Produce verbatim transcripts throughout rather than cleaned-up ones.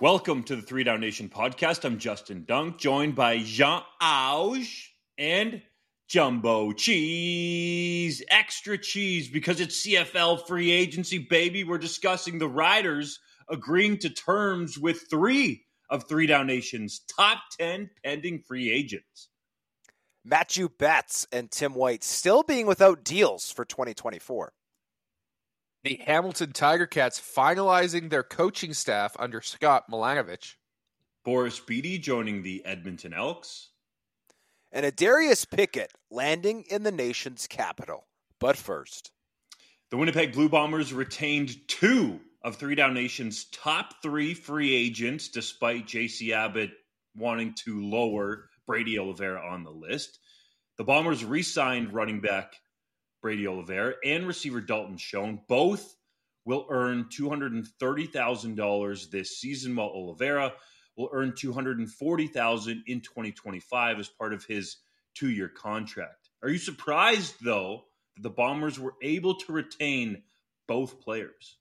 Welcome to the Three Down Nation podcast. I'm Justin Dunk, joined by Jean Auge and Jumbo Cheese. Extra cheese because it's C F L free agency, baby. We're discussing the Riders agreeing to terms with three of Three Down Nation's top ten pending free agents. Matthew Betts and Tim White still being without deals for twenty twenty-four. The Hamilton Tiger Cats finalizing their coaching staff under Scott Milanovich. Boris Bede joining the Edmonton Elks. And a Darius Pickett landing in the nation's capital. But first, the Winnipeg Blue Bombers retained two of Three Down Nation's top three free agents, despite J C Abbott wanting to lower Brady Oliveira on the list. The Bombers re-signed running back Brady Oliveira and receiver Dalton Schoen. Both will earn two hundred thirty thousand dollars this season, while Oliveira will earn two hundred forty thousand dollars in twenty twenty-five as part of his two-year contract. Are you surprised, though, that the Bombers were able to retain both players?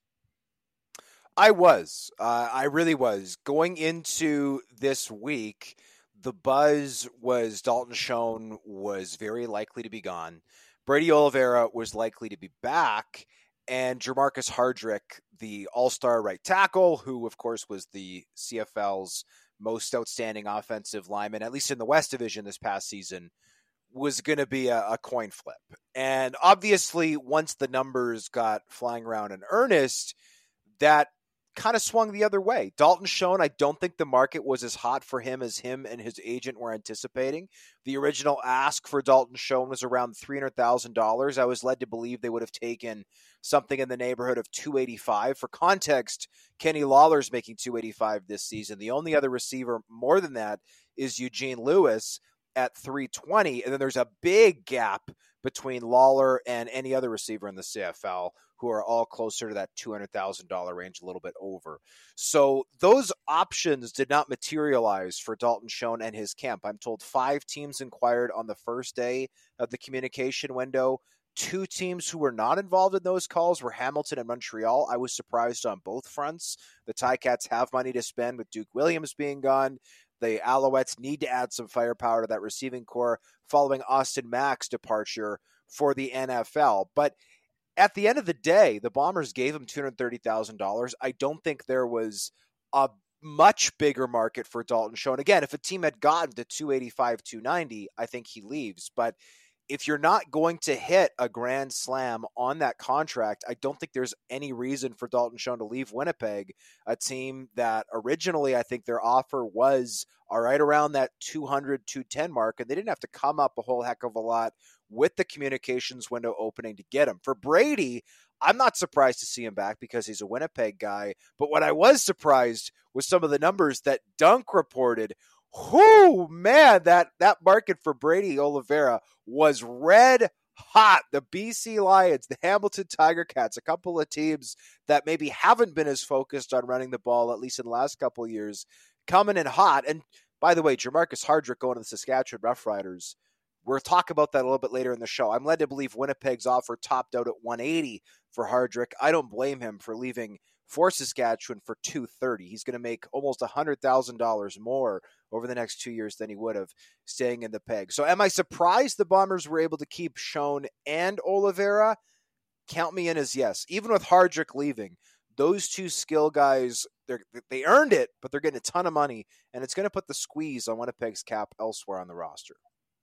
I was. Uh, I really was. Going into this week, the buzz was Dalton Schoen was very likely to be gone. Brady Oliveira was likely to be back, and Jermarcus Hardrick, the all-star right tackle, who, of course, was the C F L's most outstanding offensive lineman, at least in the West Division this past season, was going to be a, a coin flip. And obviously, once the numbers got flying around in earnest, that kind of swung the other way. Dalton Schoen, I don't think the market was as hot for him as him and his agent were anticipating. The original ask for Dalton Schoen was around three hundred thousand dollars. I was led to believe they would have taken something in the neighborhood of two hundred eighty-five thousand dollars. For context, Kenny Lawler's making two hundred eighty-five thousand dollars this season. The only other receiver more than that is Eugene Lewis at three hundred twenty thousand dollars. And then there's a big gap between Lawler and any other receiver in the C F L, who are all closer to that two hundred thousand dollars range, a little bit over. So those options did not materialize for Dalton Schoen and his camp. I'm told five teams inquired on the first day of the communication window. Two teams who were not involved in those calls were Hamilton and Montreal. I was surprised on both fronts. The Ticats have money to spend with Duke Williams being gone. The Alouettes need to add some firepower to that receiving core following Austin Mack's departure for the N F L. But at the end of the day, the Bombers gave him two hundred thirty thousand dollars. I don't think there was a much bigger market for Dalton Schoen. Again, if a team had gotten to two eighty-five, two ninety, I think he leaves. But if you're not going to hit a grand slam on that contract, I don't think there's any reason for Dalton Schoen to leave Winnipeg, a team that originally I think their offer was all right around that two hundred, two ten mark, and they didn't have to come up a whole heck of a lot with the communications window opening to get him. For Brady, I'm not surprised to see him back because he's a Winnipeg guy, but what I was surprised was some of the numbers that Dunk reported. Whoo, man, that, that market for Brady Oliveira was red hot. The B C Lions, the Hamilton Tiger Cats, a couple of teams that maybe haven't been as focused on running the ball, at least in the last couple of years, coming in hot. And by the way, Jermarcus Hardrick going to the Saskatchewan Roughriders. We'll talk about that a little bit later in the show. I'm led to believe Winnipeg's offer topped out at one eighty for Hardrick. I don't blame him for leaving for Saskatchewan for two hundred thirty. He's going to make almost one hundred thousand dollars more over the next two years than he would have staying in the Peg. So am I surprised the Bombers were able to keep Schoen and Oliveira? Count me in as yes. Even with Hardrick leaving, those two skill guys, they they earned it, but they're getting a ton of money, and it's going to put the squeeze on Winnipeg's cap elsewhere on the roster.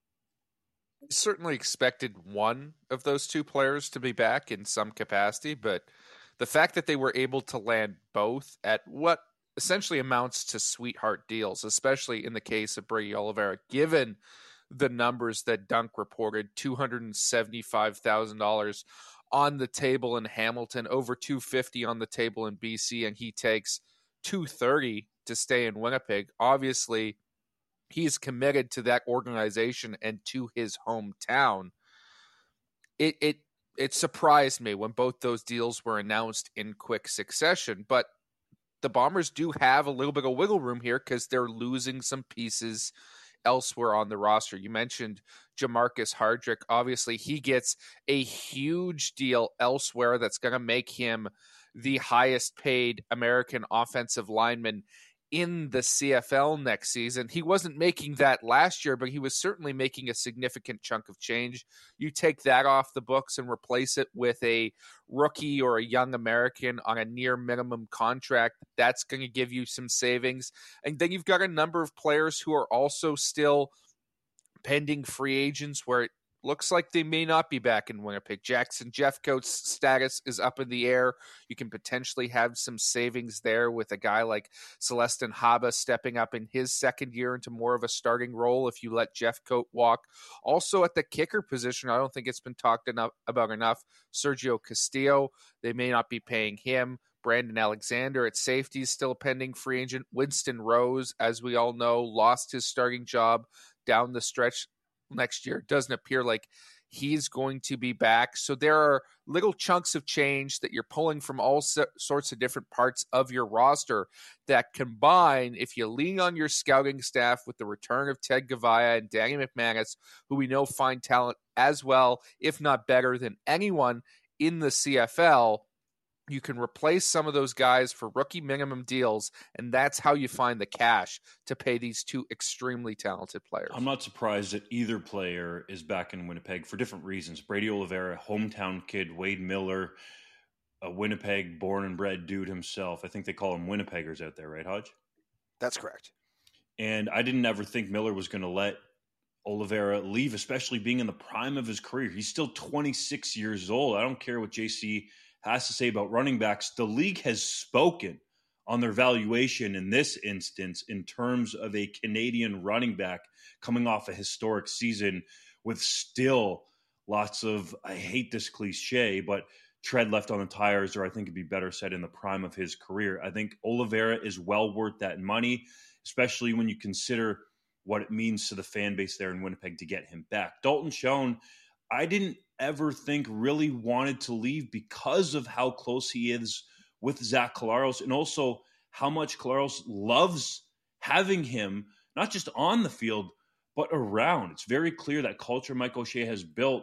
Certainly expected one of those two players to be back in some capacity, but the fact that they were able to land both at what essentially amounts to sweetheart deals, especially in the case of Brady Oliveira, given the numbers that Dunk reported, two hundred seventy-five thousand dollars on the table in Hamilton, over two hundred fifty thousand dollars on the table in B C, and he takes two hundred thirty thousand dollars to stay in Winnipeg. Obviously, he's committed to that organization and to his hometown. It it it surprised me when both those deals were announced in quick succession, but the Bombers do have a little bit of wiggle room here because they're losing some pieces elsewhere on the roster. You mentioned Jermarcus Hardrick. Obviously, he gets a huge deal elsewhere that's going to make him the highest paid American offensive lineman in the C F L next season. He wasn't making that last year, but he was certainly making a significant chunk of change. You take that off the books and replace it with a rookie or a young American on a near minimum contract. That's going to give you some savings. And then you've got a number of players who are also still pending free agents where it looks like they may not be back in Winnipeg. Jackson Jeffcoat's status is up in the air. You can potentially have some savings there with a guy like Celestin Haba stepping up in his second year into more of a starting role if you let Jeffcoat walk. Also at the kicker position, I don't think it's been talked enough about enough. Sergio Castillo, they may not be paying him. Brandon Alexander at safety is still a pending free agent. Winston Rose, as we all know, lost his starting job down the stretch next year. It doesn't appear like he's going to be back. So there are little chunks of change that you're pulling from all so- sorts of different parts of your roster that combine, if you lean on your scouting staff with the return of Ted Gavaya and Danny McManus, who we know find talent as well, if not better than anyone in the C F L, you can replace some of those guys for rookie minimum deals, and that's how you find the cash to pay these two extremely talented players. I'm not surprised that either player is back in Winnipeg for different reasons. Brady Oliveira, hometown kid, Wade Miller, a Winnipeg born and bred dude himself. I think they call them Winnipeggers out there, right, Hodge? That's correct. And I didn't ever think Miller was going to let Oliveira leave, especially being in the prime of his career. He's still twenty-six years old. I don't care what J C has to say about running backs. The league has spoken on their valuation in this instance in terms of a Canadian running back coming off a historic season with still lots of, I hate this cliche, but tread left on the tires, or I think it'd be better said in the prime of his career. I think Oliveira is well worth that money, especially when you consider what it means to the fan base there in Winnipeg to get him back. Dalton Schoen, I didn't ever think really wanted to leave because of how close he is with Zach Collaros, and also how much Collaros loves having him, not just on the field, but around. It's very clear that culture Mike O'Shea has built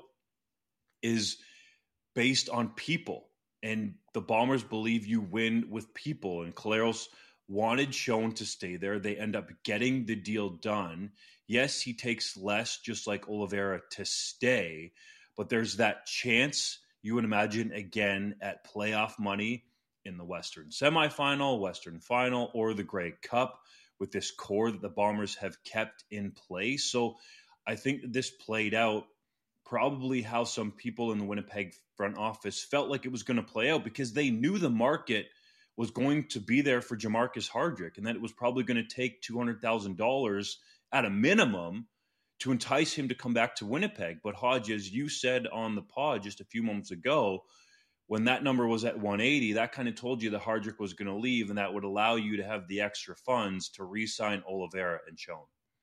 is based on people, and the Bombers believe you win with people, and Collaros wanted Schoen to stay there. They end up getting the deal done. Yes, he takes less, just like Oliveira, to stay, but there's that chance, you would imagine, again, at playoff money in the Western semifinal, Western final, or the Grey Cup with this core that the Bombers have kept in place. So I think this played out probably how some people in the Winnipeg front office felt like it was going to play out, because they knew the market was going to be there for Jamarcus Hardrick, and that it was probably going to take two hundred thousand dollars at a minimum to entice him to come back to Winnipeg. But Hodge, as you said on the pod just a few moments ago, when that number was at one eighty, that kind of told you that Hardrick was going to leave, and that would allow you to have the extra funds to re-sign Oliveira and Schoen.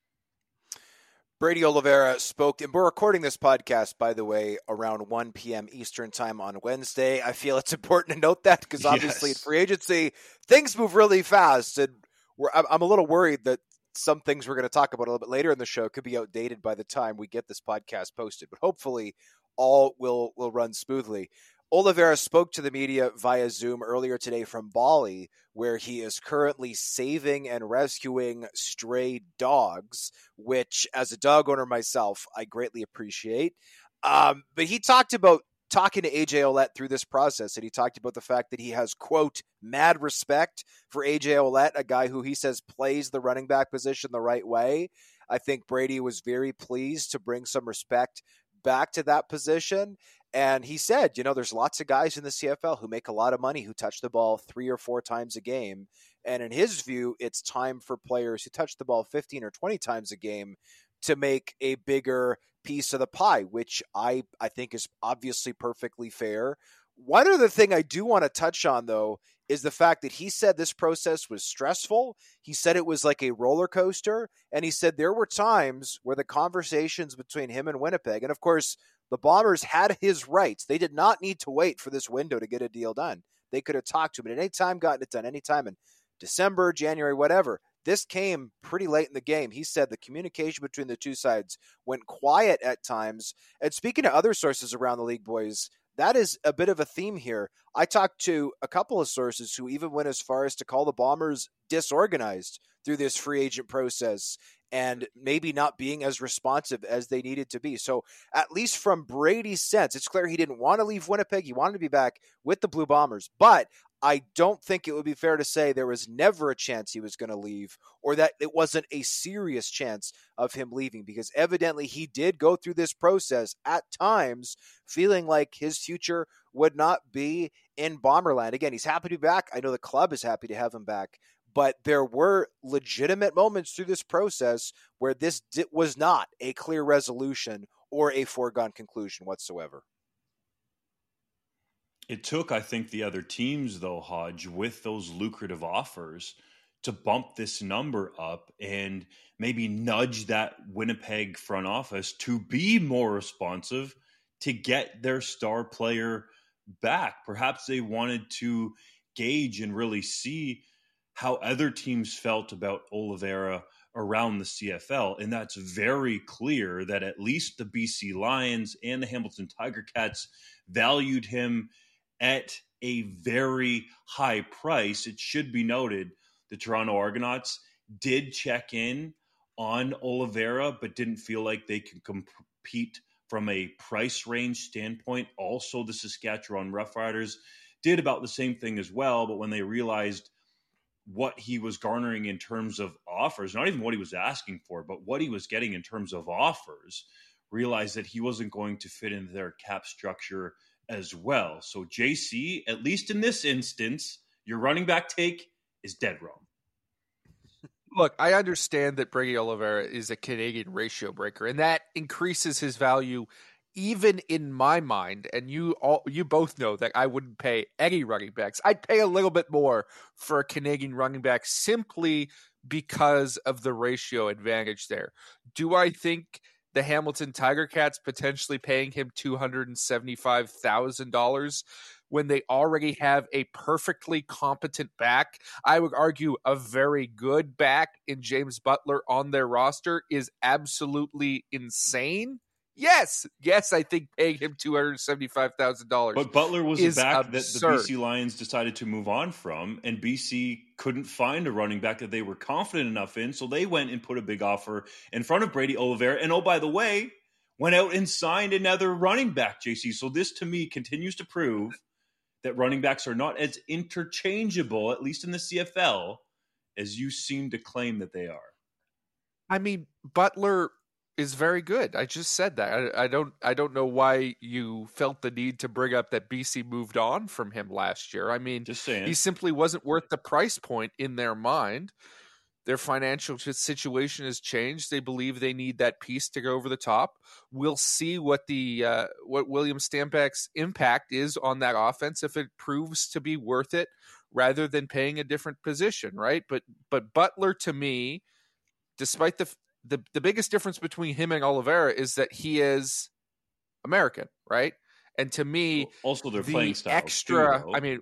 Brady Oliveira spoke, and we're recording this podcast, by the way, around one p.m. Eastern time on Wednesday. I feel it's important to note that, because obviously yes. in free agency, things move really fast, and we're, I'm a little worried that some things we're going to talk about a little bit later in the show could be outdated by the time we get this podcast posted, but hopefully all will, will run smoothly. Oliveira spoke to the media via Zoom earlier today from Bali, where he is currently saving and rescuing stray dogs, which, as a dog owner myself, I greatly appreciate. Um, but he talked about talking to A J Ouellette through this process, and he talked about the fact that he has, quote, mad respect for A J Ouellette, a guy who he says plays the running back position the right way. I think Brady was very pleased to bring some respect back to that position. And he said, you know, there's lots of guys in the C F L who make a lot of money, who touch the ball three or four times a game. And in his view, it's time for players who touch the ball fifteen or twenty times a game to make a bigger piece of the pie, which I, I think is obviously perfectly fair. One other thing I do want to touch on, though, is the fact that he said this process was stressful. He said it was like a roller coaster. And he said there were times where the conversations between him and Winnipeg, and of course, the Bombers had his rights. They did not need to wait for this window to get a deal done. They could have talked to him at any time, gotten it done anytime in December, January, whatever. This came pretty late in the game. He said the communication between the two sides went quiet at times. And speaking to other sources around the league, boys, that is a bit of a theme here. I talked to a couple of sources who even went as far as to call the Bombers disorganized through this free agent process and maybe not being as responsive as they needed to be. So at least from Brady's sense, it's clear he didn't want to leave Winnipeg. He wanted to be back with the Blue Bombers. But I don't think it would be fair to say there was never a chance he was going to leave, or that it wasn't a serious chance of him leaving, because evidently he did go through this process at times feeling like his future would not be in Bomberland. Again, he's happy to be back. I know the club is happy to have him back, but there were legitimate moments through this process where this di- was not a clear resolution or a foregone conclusion whatsoever. It took, I think, the other teams, though, Hodge, with those lucrative offers to bump this number up and maybe nudge that Winnipeg front office to be more responsive to get their star player back. Perhaps they wanted to gauge and really see how other teams felt about Oliveira around the C F L. And that's very clear that at least the B C Lions and the Hamilton Tiger Cats valued him at a very high price. It should be noted the Toronto Argonauts did check in on Oliveira, but didn't feel like they could compete from a price range standpoint. Also, the Saskatchewan Roughriders did about the same thing as well, but when they realized what he was garnering in terms of offers, not even what he was asking for, but what he was getting in terms of offers, realized that he wasn't going to fit into their cap structure as well. So J C, at least in this instance, your running back take is dead wrong. Look, I understand that Brady Oliveira is a Canadian ratio breaker, and that increases his value even in my mind. And you all, you both know that I wouldn't pay any running backs. I'd pay a little bit more for a Canadian running back simply because of the ratio advantage there. Do I think the Hamilton Tiger Cats potentially paying him two hundred seventy-five thousand dollars when they already have a perfectly competent back, I would argue a very good back in James Butler on their roster, is absolutely insane? Yes, yes, I think paying him two hundred seventy-five thousand dollars. But Butler was a back absurd. That the B C Lions decided to move on from, and B C couldn't find a running back that they were confident enough in, so they went and put a big offer in front of Brady Oliveira. And oh, by the way, went out and signed another running back, J C. So this, to me, continues to prove that running backs are not as interchangeable, at least in the C F L, as you seem to claim that they are. I mean, Butler is very good. I just said that. I, I don't I don't know why you felt the need to bring up that B C moved on from him last year. I mean, just saying. He simply wasn't worth the price point in their mind. Their financial situation has changed. They believe they need that piece to go over the top. We'll see what the uh, what William Stanback's impact is on that offense if it proves to be worth it rather than paying a different position, right? But but Butler, to me, despite the The the biggest difference between him and Oliveira is that he is American, right? And to me, also their the playing style extra. too, I mean,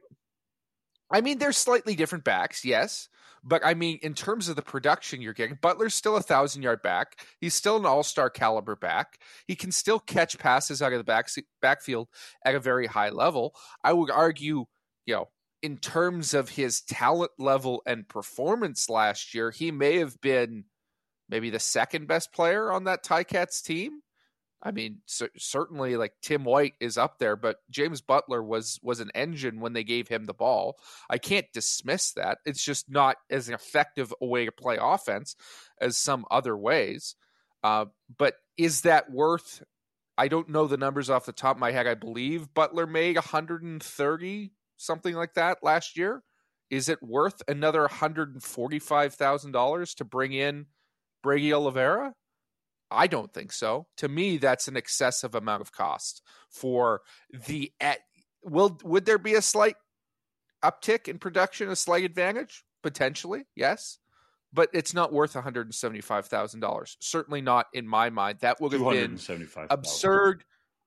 I mean, they're slightly different backs, yes, but I mean, in terms of the production you're getting, Butler's still a thousand yard back. He's still an all star caliber back. He can still catch passes out of the back backfield at a very high level. I would argue, you know, in terms of his talent level and performance last year, he may have been maybe the second best player on that Ticats team. I mean, c- certainly like Tim White is up there, but James Butler was was an engine when they gave him the ball. I can't dismiss that. It's just not as an effective a way to play offense as some other ways. Uh, but is that worth? I don't know the numbers off the top of my head. I believe Butler made one hundred thirty, something like that last year. Is it worth another one hundred forty-five thousand dollars to bring in Brady Oliveira? I don't think so. To me, that's an excessive amount of cost for the at will would there be a slight uptick in production, a slight advantage? Potentially, yes. But it's not worth one hundred seventy-five thousand dollars. Certainly not in my mind. That would have been absurd.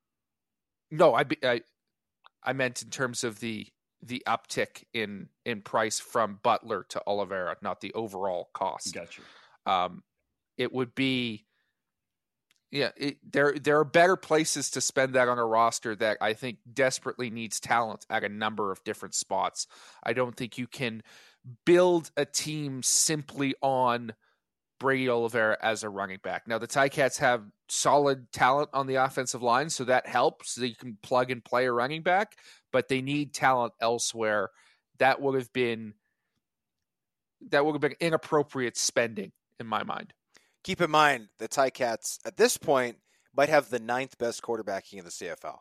No, I, I I meant in terms of the the uptick in in price from Butler to Oliveira, not the overall cost. Gotcha. Um, it would be, Yeah, it, there there are better places to spend that on a roster that I think desperately needs talent at a number of different spots. I don't think you can build a team simply on Brady Oliveira as a running back. Now, the Ticats have solid talent on the offensive line, so that helps. So you can plug and play a running back, but they need talent elsewhere. That would have been that would have been inappropriate spending in my mind. Keep in mind, the Ticats at this point might have the ninth best quarterbacking in the C F L,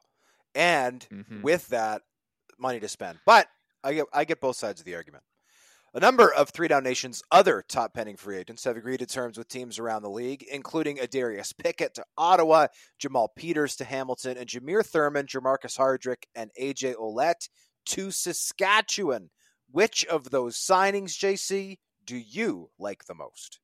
and mm-hmm. with that, money to spend. But I get I get both sides of the argument. A number of Three Down Nation's other top pending free agents have agreed to terms with teams around the league, including Adarius Pickett to Ottawa, Jamal Peters to Hamilton, and Jameer Thurman, Jermarcus Hardrick, and A J Ouellette to Saskatchewan. Which of those signings, J C, do you like the most?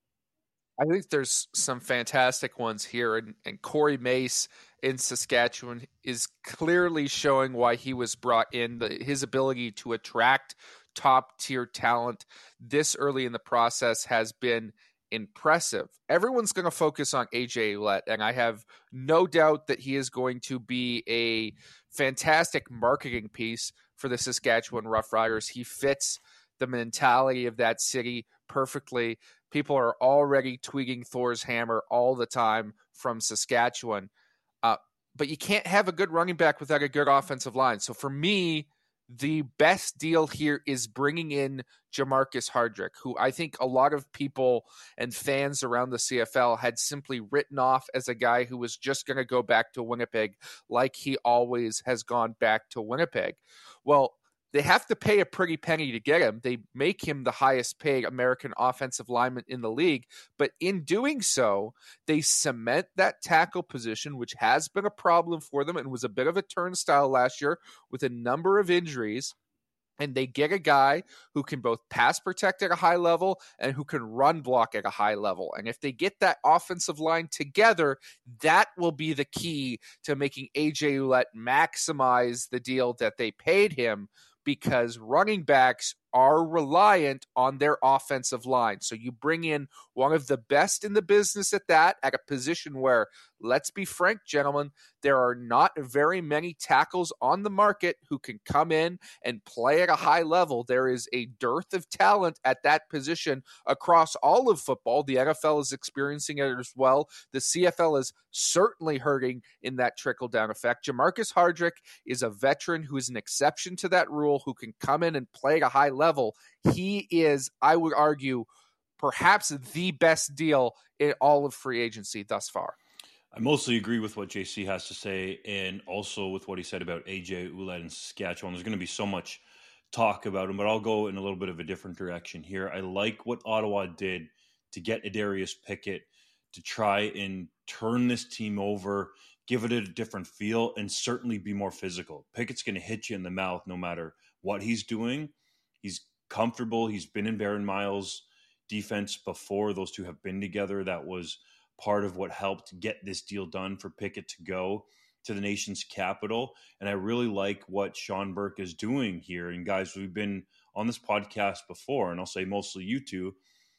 I think there's some fantastic ones here, and, and Corey Mace in Saskatchewan is clearly showing why he was brought in. The, his ability to attract top-tier talent this early in the process has been impressive. Everyone's going to focus on A J Ouellette, and I have no doubt that he is going to be a fantastic marketing piece for the Saskatchewan Roughriders. He fits the mentality of that city perfectly. People are already tweaking Thor's hammer all the time from Saskatchewan. Uh, but you can't have a good running back without a good offensive line. So for me, the best deal here is bringing in Jermarcus Hardrick, who I think a lot of people and fans around the C F L had simply written off as a guy who was just going to go back to Winnipeg like he always has gone back to Winnipeg. Well, they have to pay a pretty penny to get him. They make him the highest paid American offensive lineman in the league. But in doing so, they cement that tackle position, which has been a problem for them and was a bit of a turnstile last year with a number of injuries. And they get a guy who can both pass protect at a high level and who can run block at a high level. And if they get that offensive line together, that will be the key to making A J Ouellette maximize the deal that they paid him, because running backs are reliant on their offensive line. So you bring in one of the best in the business at that, at a position where, let's be frank, gentlemen, there are not very many tackles on the market who can come in and play at a high level. There is a dearth of talent at that position across all of football. The N F L is experiencing it as well. The C F L is certainly hurting in that trickle-down effect. Jermarcus Hardrick is a veteran who is an exception to that rule, who can come in and play at a high level. He is, I would argue, perhaps the best deal in all of free agency thus far. I mostly agree with what J C has to say, and also with what he said about A J Ouellette in Saskatchewan. There's going to be so much talk about him, but I'll go in a little bit of a different direction here. I like what Ottawa did to get Adarius Pickett to try and turn this team over, give it a different feel, and certainly be more physical. Pickett's going to hit you in the mouth no matter what he's doing. He's comfortable. He's been in Baron Miles' defense before. Those two have been together. That was part of what helped get this deal done for Pickett to go to the nation's capital. And I really like what Sean Burke is doing here. And guys, we've been on this podcast before, and I'll say mostly you two,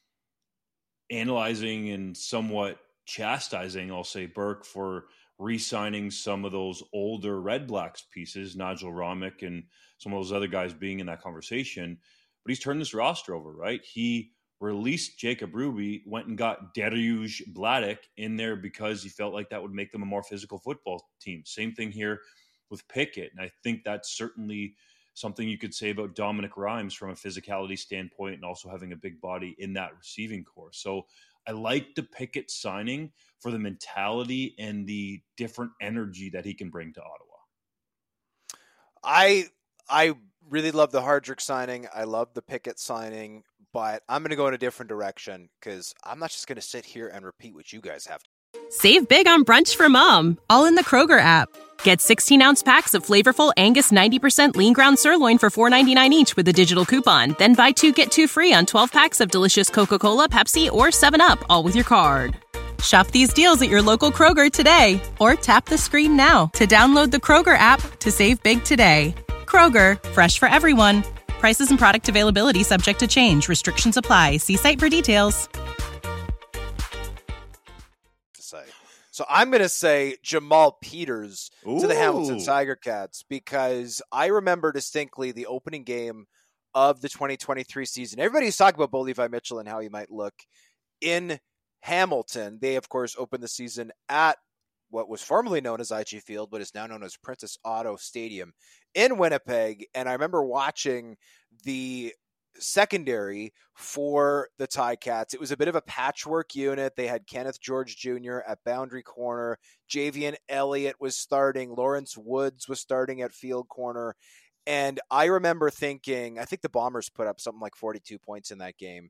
analyzing and somewhat chastising, I'll say, Burke for re-signing some of those older Red Blacks pieces, Nigel Romick and some of those other guys being in that conversation. But he's turned this roster over, right? He released Jacob Ruby, went and got Dariusz Bladek in there because he felt like that would make them a more physical football team. Same thing here with Pickett. And I think that's certainly something you could say about Dominic Rhymes from a physicality standpoint, and also having a big body in that receiving core. So I like the Pickett signing for the mentality and the different energy that he can bring to Ottawa. I I really love the Hardrick signing. I love the Pickett signing, but I'm going to go in a different direction because I'm not just going to sit here and repeat what you guys have. Save big on brunch for mom, all in the Kroger app. Get sixteen-ounce packs of flavorful Angus ninety percent lean ground sirloin for four ninety-nine each with a digital coupon. Then buy two, get two free on twelve packs of delicious Coca-Cola, Pepsi, or seven up, all with your card. Shop these deals at your local Kroger today, or tap the screen now to download the Kroger app to save big today. Kroger, fresh for everyone. Prices and product availability subject to change. Restrictions apply. See site for details. So I'm going to say Jamal Peters Ooh. to the Hamilton Tiger Cats, because I remember distinctly the opening game of the twenty twenty-three season. Everybody's talking about Bo Levi Mitchell and how he might look in Hamilton. They, of course, opened the season at what was formerly known as I G Field, but is now known as Princess Auto Stadium in Winnipeg. And I remember watching the secondary for the Ticats. It was a bit of a patchwork unit. They had Kenneth George Junior at boundary corner. Javian Elliott was starting. Lawrence Woods was starting at field corner. And I remember thinking, I think the Bombers put up something like forty-two points in that game.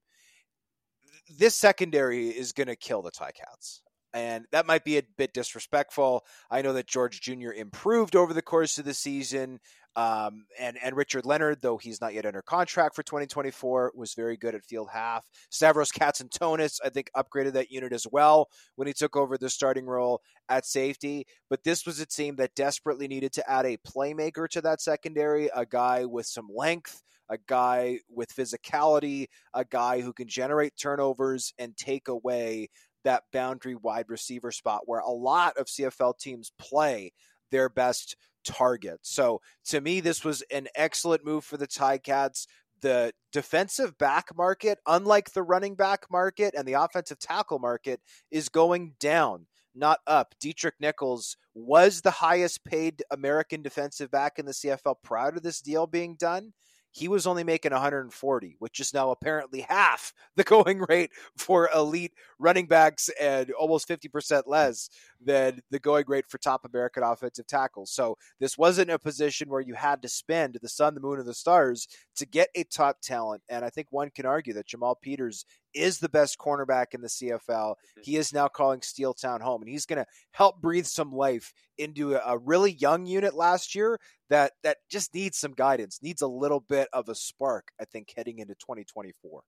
This secondary is going to kill the Ticats. And that might be a bit disrespectful. I know that George Junior improved over the course of the season. Um, and, and Richard Leonard, though he's not yet under contract for twenty twenty-four, was very good at field half. Stavros Katsantonis, I think, upgraded that unit as well when he took over the starting role at safety. But this was a team that desperately needed to add a playmaker to that secondary, a guy with some length, a guy with physicality, a guy who can generate turnovers and take away that boundary wide receiver spot where a lot of C F L teams play their best target. So to me, this was an excellent move for the Ticats. The defensive back market, unlike the running back market and the offensive tackle market, is going down, not up. Dietrich Nichols was the highest paid American defensive back in the C F L prior to this deal being done. He was only making one hundred forty, which is now apparently half the going rate for elite running backs and almost fifty percent less than the going rate for top American offensive tackles. So this wasn't a position where you had to spend the sun, the moon, and the stars to get a top talent. And I think one can argue that Jamal Peters is the best cornerback in the C F L. He is now calling Steeltown home, and he's going to help breathe some life into a, a really young unit last year that that just needs some guidance, needs a little bit of a spark, I think, heading into twenty twenty-four.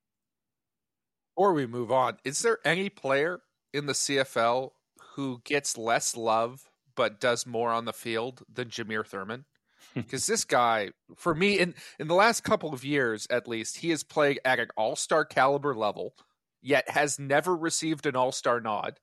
Before we move on, is there any player in the C F L who gets less love but does more on the field than Jameer Thurman? Because this guy, for me, in, in the last couple of years at least, he has played at an all-star caliber level, yet has never received an all-star nod.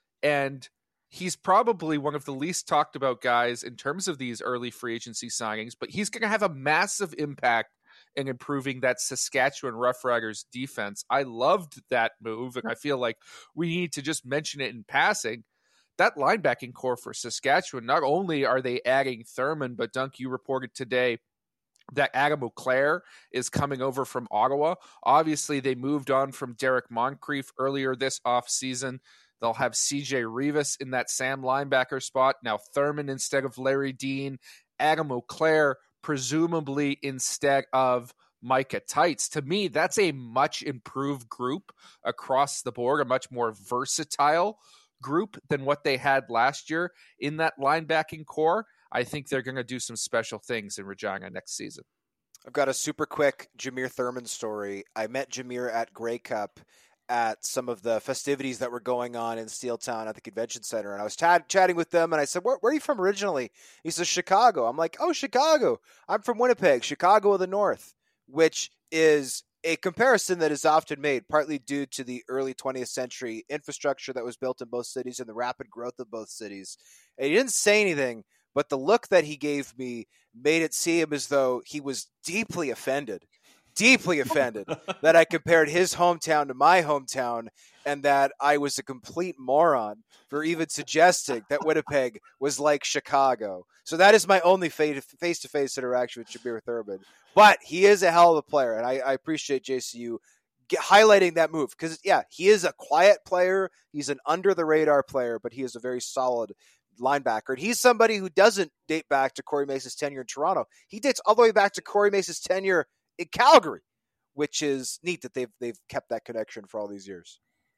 And he's probably one of the least talked about guys in terms of these early free agency signings, but he's going to have a massive impact in improving that Saskatchewan Roughriders defense. I loved that move, and I feel like we need to just mention it in passing. That linebacking core for Saskatchewan, not only are they adding Thurman, but Dunk, you reported today that Adam Auclair is coming over from Ottawa. Obviously, they moved on from Derek Moncrief earlier this offseason. They'll have C J Rivas in that Sam linebacker spot. Now Thurman instead of Larry Dean. Adam Auclair presumably instead of Micah Tights. To me, that's a much improved group across the board, a much more versatile group than what they had last year in that linebacking core. I think they're going to do some special things in Regina next season. I've got a super quick Jameer Thurman story. I met Jameer at Grey Cup at some of the festivities that were going on in Steeltown at the convention center. And I was ch- chatting with them and I said, where, where are you from originally? He says, Chicago. I'm like, oh, Chicago. I'm from Winnipeg, Chicago of the North, which is a comparison that is often made, partly due to the early twentieth century infrastructure that was built in both cities and the rapid growth of both cities. And he didn't say anything, but the look that he gave me made it seem as though he was deeply offended, deeply offended that I compared his hometown to my hometown and that I was a complete moron for even suggesting that Winnipeg was like Chicago. So that is my only face-to-face interaction with Jameer Thurman. But he is a hell of a player, and I, I appreciate J C U get, highlighting that move because, yeah, he is a quiet player. He's an under-the-radar player, but he is a very solid linebacker. And he's somebody who doesn't date back to Corey Mace's tenure in Toronto. He dates all the way back to Corey Mace's tenure in Calgary, which is neat that they've they've kept that connection for all these years.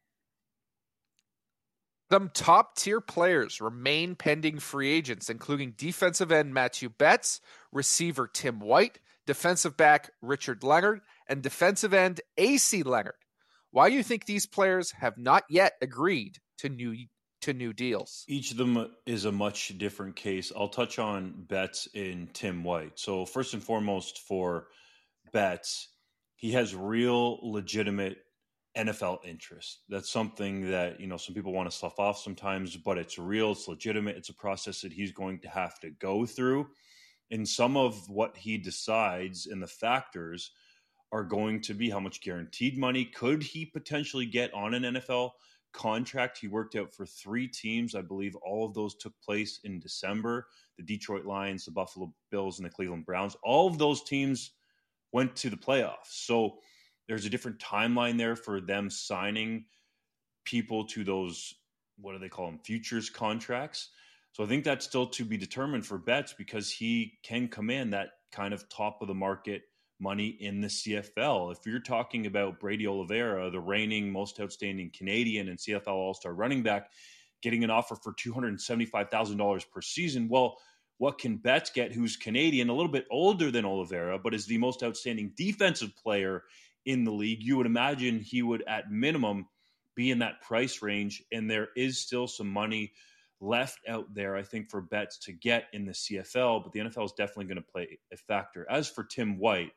Some top-tier players remain pending free agents, including defensive end Matthew Betts, receiver Tim White, defensive back Richard Leonard, and defensive end A C Leonard. Why do you think these players have not yet agreed to new to new deals? Each of them is a much different case. I'll touch on Betts and Tim White. So first and foremost for Betts, he has real legitimate N F L interest. That's something that, you know, some people want to slough off sometimes, but it's real, it's legitimate, it's a process that he's going to have to go through. And some of what he decides and the factors are going to be how much guaranteed money could he potentially get on an N F L contract. He worked out for three teams. I believe all of those took place in December. The Detroit Lions, the Buffalo Bills, and the Cleveland Browns. All of those teams went to the playoffs. So there's a different timeline there for them signing people to those, what do they call them, futures contracts. So I think that's still to be determined for Betts, because he can command that kind of top of the market money in the C F L. If you're talking about Brady Oliveira, the reigning most outstanding Canadian and C F L All-Star running back, getting an offer for two hundred seventy-five thousand dollars per season, well, what can Betts get, who's Canadian, a little bit older than Oliveira, but is the most outstanding defensive player in the league? You would imagine he would, at minimum, be in that price range, and there is still some money left out there, I think, for Betts to get in the C F L, but the N F L is definitely going to play a factor. As for Tim White,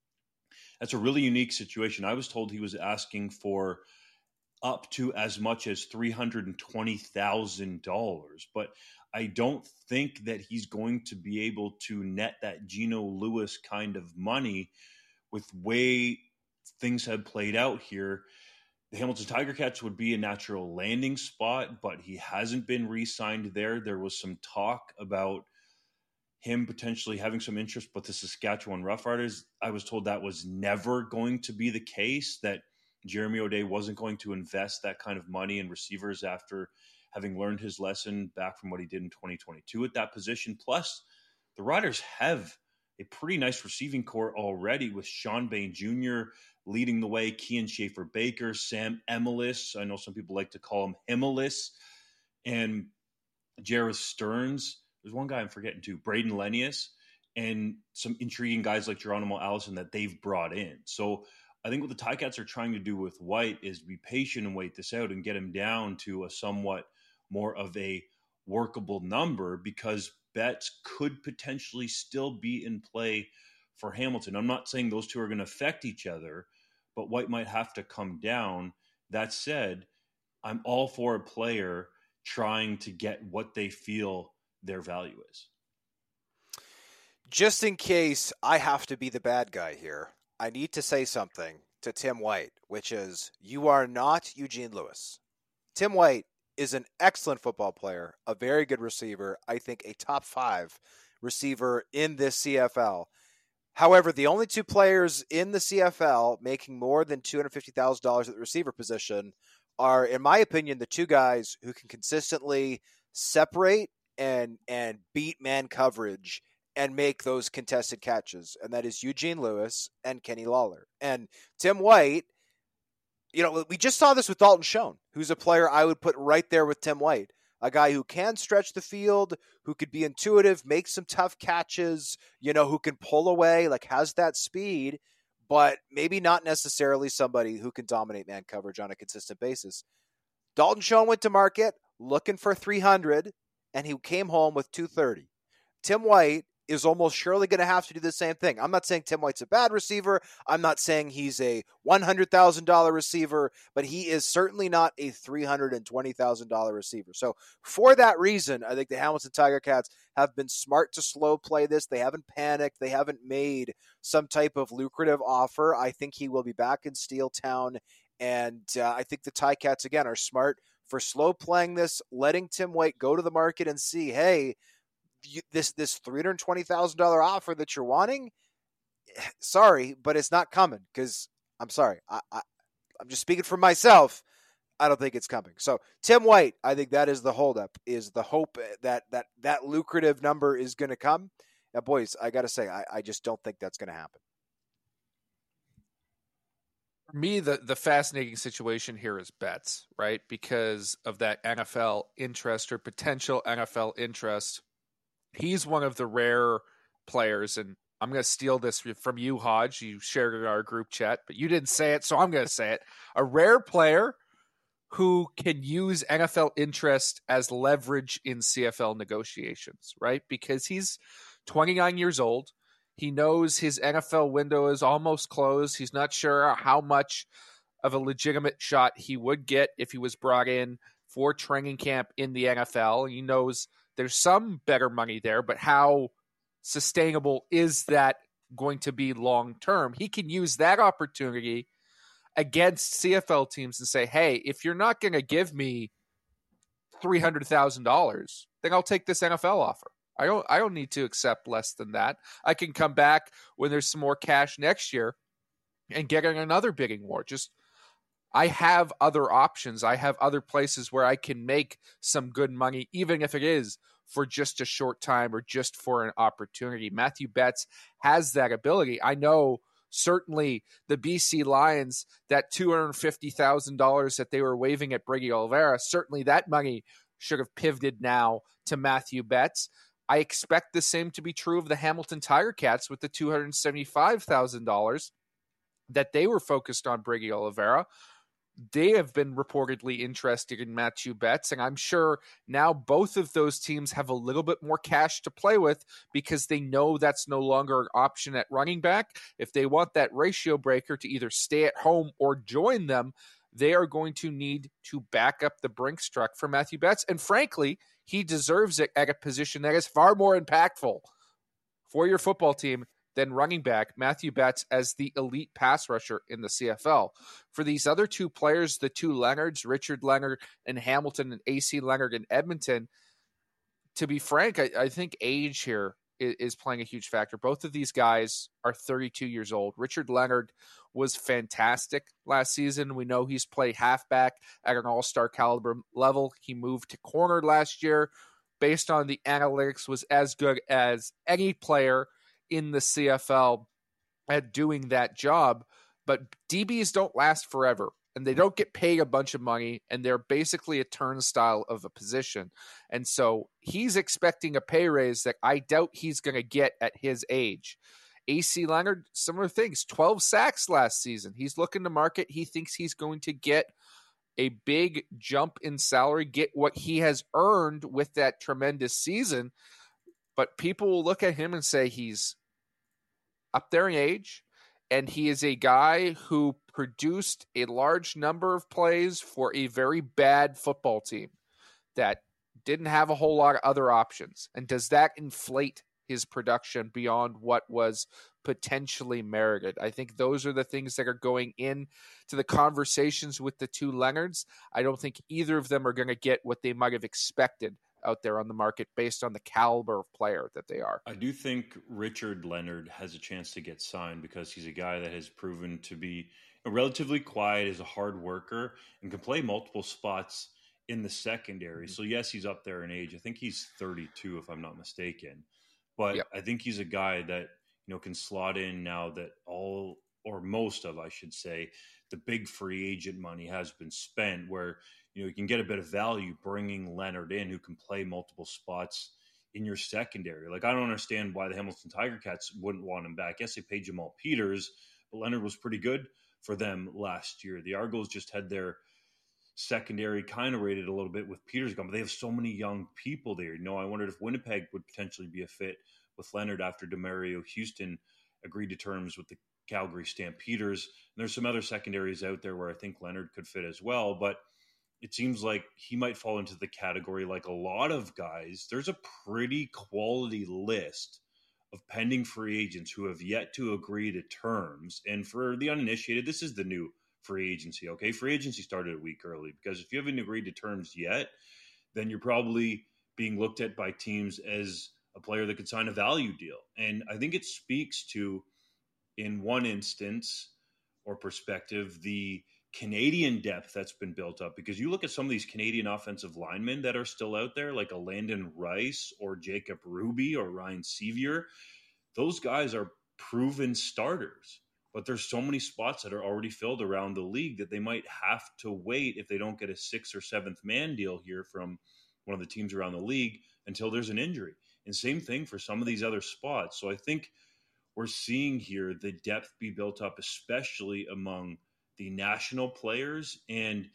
that's a really unique situation. I was told he was asking for up to as much as three hundred twenty thousand dollars, but I don't think that he's going to be able to net that Geno Lewis kind of money with way things have played out here. The Hamilton Tiger Cats would be a natural landing spot, but he hasn't been re-signed there. There was some talk about him potentially having some interest, but the Saskatchewan Roughriders, I was told that was never going to be the case, that Jeremy O'Day wasn't going to invest that kind of money in receivers after having learned his lesson back from what he did in twenty twenty-two at that position. Plus, the Riders have a pretty nice receiving core already, with Sean Bain Junior leading the way, Kean Schaefer-Baker, Sam Emilus, I know some people like to call him Himmelis, and Jarreth Stearns. There's one guy I'm forgetting too, Braden Lenius, and some intriguing guys like Geronimo Allison that they've brought in. So I think what the Ticats are trying to do with White is be patient and wait this out and get him down to a somewhat more of a workable number, because Betts could potentially still be in play for Hamilton. I'm not saying those two are going to affect each other, but White might have to come down. That said, I'm all for a player trying to get what they feel their value is. Just in case I have to be the bad guy here, I need to say something to Tim White, which is, you are not Eugene Lewis. Tim White is an excellent football player, a very good receiver, I think a top five receiver in this C F L. However, the only two players in the C F L making more than two hundred fifty thousand dollars at the receiver position are, in my opinion, the two guys who can consistently separate and and beat man coverage and make those contested catches. And that is Eugene Lewis and Kenny Lawler. And Tim White, you know, we just saw this with Dalton Schoen, who's a player I would put right there with Tim White. A guy who can stretch the field, who could be intuitive, make some tough catches, you know, who can pull away, like has that speed, but maybe not necessarily somebody who can dominate man coverage on a consistent basis. Dalton Schoen went to market looking for three hundred, and he came home with two thirty. Tim White is almost surely going to have to do the same thing. I'm not saying Tim White's a bad receiver. I'm not saying he's a one hundred thousand dollars receiver, but he is certainly not a three hundred twenty thousand dollars receiver. So for that reason, I think the Hamilton Tiger Cats have been smart to slow play this. They haven't panicked. They haven't made some type of lucrative offer. I think he will be back in Steel Town, and uh, I think the Ticats, again, are smart for slow playing this, letting Tim White go to the market and see, hey, You, this this three hundred twenty thousand dollars offer that you're wanting, sorry, but it's not coming, because I'm sorry. I, I, I'm just speaking for myself. I don't think it's coming. So Tim White, I think that is the holdup, is the hope that that, that lucrative number is going to come. Now, boys, I got to say, I, I just don't think that's going to happen. For me, the, the fascinating situation here is Betts, right? Because of that N F L interest or potential N F L interest. He's one of the rare players, and I'm going to steal this from you, Hodge. You shared it in our group chat, but you didn't say it, so I'm going to say it. A rare player who can use N F L interest as leverage in C F L negotiations, right? Because he's twenty-nine years old. He knows his N F L window is almost closed. He's not sure how much of a legitimate shot he would get if he was brought in for training camp in the N F L. He knows there's some better money there, but how sustainable is that going to be long term? He can use that opportunity against C F L teams and say, hey, if you're not going to give me three hundred thousand dollars, then I'll take this N F L offer. I don't I don't need to accept less than that. I can come back when there's some more cash next year and get in another bidding war. Just I have other options. I have other places where I can make some good money, even if it is for just a short time or just for an opportunity. Matthew Betts has that ability. I know certainly the B C Lions, that two hundred fifty thousand dollars that they were waiving at Brady Oliveira, certainly that money should have pivoted now to Matthew Betts. I expect the same to be true of the Hamilton Tiger Cats with the two hundred seventy-five thousand dollars that they were focused on Brady Oliveira. They have been reportedly interested in Matthew Betts, and I'm sure now both of those teams have a little bit more cash to play with because they know that's no longer an option at running back. If they want that ratio breaker to either stay at home or join them, they are going to need to back up the Brinks truck for Matthew Betts. And frankly, he deserves it at a position that is far more impactful for your football team than running back Matthew Betts as the elite pass rusher in the C F L. For these other two players, the two Leonards, Richard Leonard in Hamilton and A C Leonard in Edmonton, to be frank, I, I think age here is, is playing a huge factor. Both of these guys are thirty-two years old. Richard Leonard was fantastic last season. We know he's played halfback at an all-star caliber level. He moved to corner last year. Based on the analytics, was as good as any player in the C F L at doing that job. But D Bs don't last forever, and they don't get paid a bunch of money, and they're basically a turnstile of a position. And so he's expecting a pay raise that I doubt he's going to get at his age. A C Leonard, similar things, twelve sacks last season. He's looking to market. He thinks he's going to get a big jump in salary, get what he has earned with that tremendous season. But people will look at him and say he's up there in age, and he is a guy who produced a large number of plays for a very bad football team that didn't have a whole lot of other options. And does that inflate his production beyond what was potentially merited? I think those are the things that are going in to the conversations with the two Leonards. I don't think either of them are going to get what they might have expected out there on the market based on the caliber of player that they are. I do think Richard Leonard has a chance to get signed because he's a guy that has proven to be relatively quiet, is a hard worker, and can play multiple spots in the secondary. Mm-hmm. So yes, he's up there in age. I think he's thirty-two if I'm not mistaken. But yep. I think he's a guy that, you know, can slot in now that all or most of, I should say, the big free agent money has been spent, where, you know, you can get a bit of value bringing Leonard in, who can play multiple spots in your secondary. Like, I don't understand why the Hamilton Tiger Cats wouldn't want him back. Yes, they paid Jamal Peters, but Leonard was pretty good for them last year. The Argos just had their secondary kind of rated a little bit with Peters gone, but they have so many young people there. You know, I wondered if Winnipeg would potentially be a fit with Leonard after DeMario Houston agreed to terms with the Calgary Stampeders. And there's some other secondaries out there where I think Leonard could fit as well, but it seems like he might fall into the category like a lot of guys. There's a pretty quality list of pending free agents who have yet to agree to terms. And for the uninitiated, this is the new free agency, okay? Free agency started a week early, because if you haven't agreed to terms yet, then you're probably being looked at by teams as a player that could sign a value deal. And I think it speaks to, in one instance or perspective, the Canadian depth that's been built up, because you look at some of these Canadian offensive linemen that are still out there, like a Landon Rice or Jacob Ruby or Ryan Sevier. Those guys are proven starters, but there's so many spots that are already filled around the league that they might have to wait, if they don't get a sixth or seventh man deal here from one of the teams around the league, until there's an injury. And same thing for some of these other spots. So I think we're seeing here the depth be built up, especially among the national players, and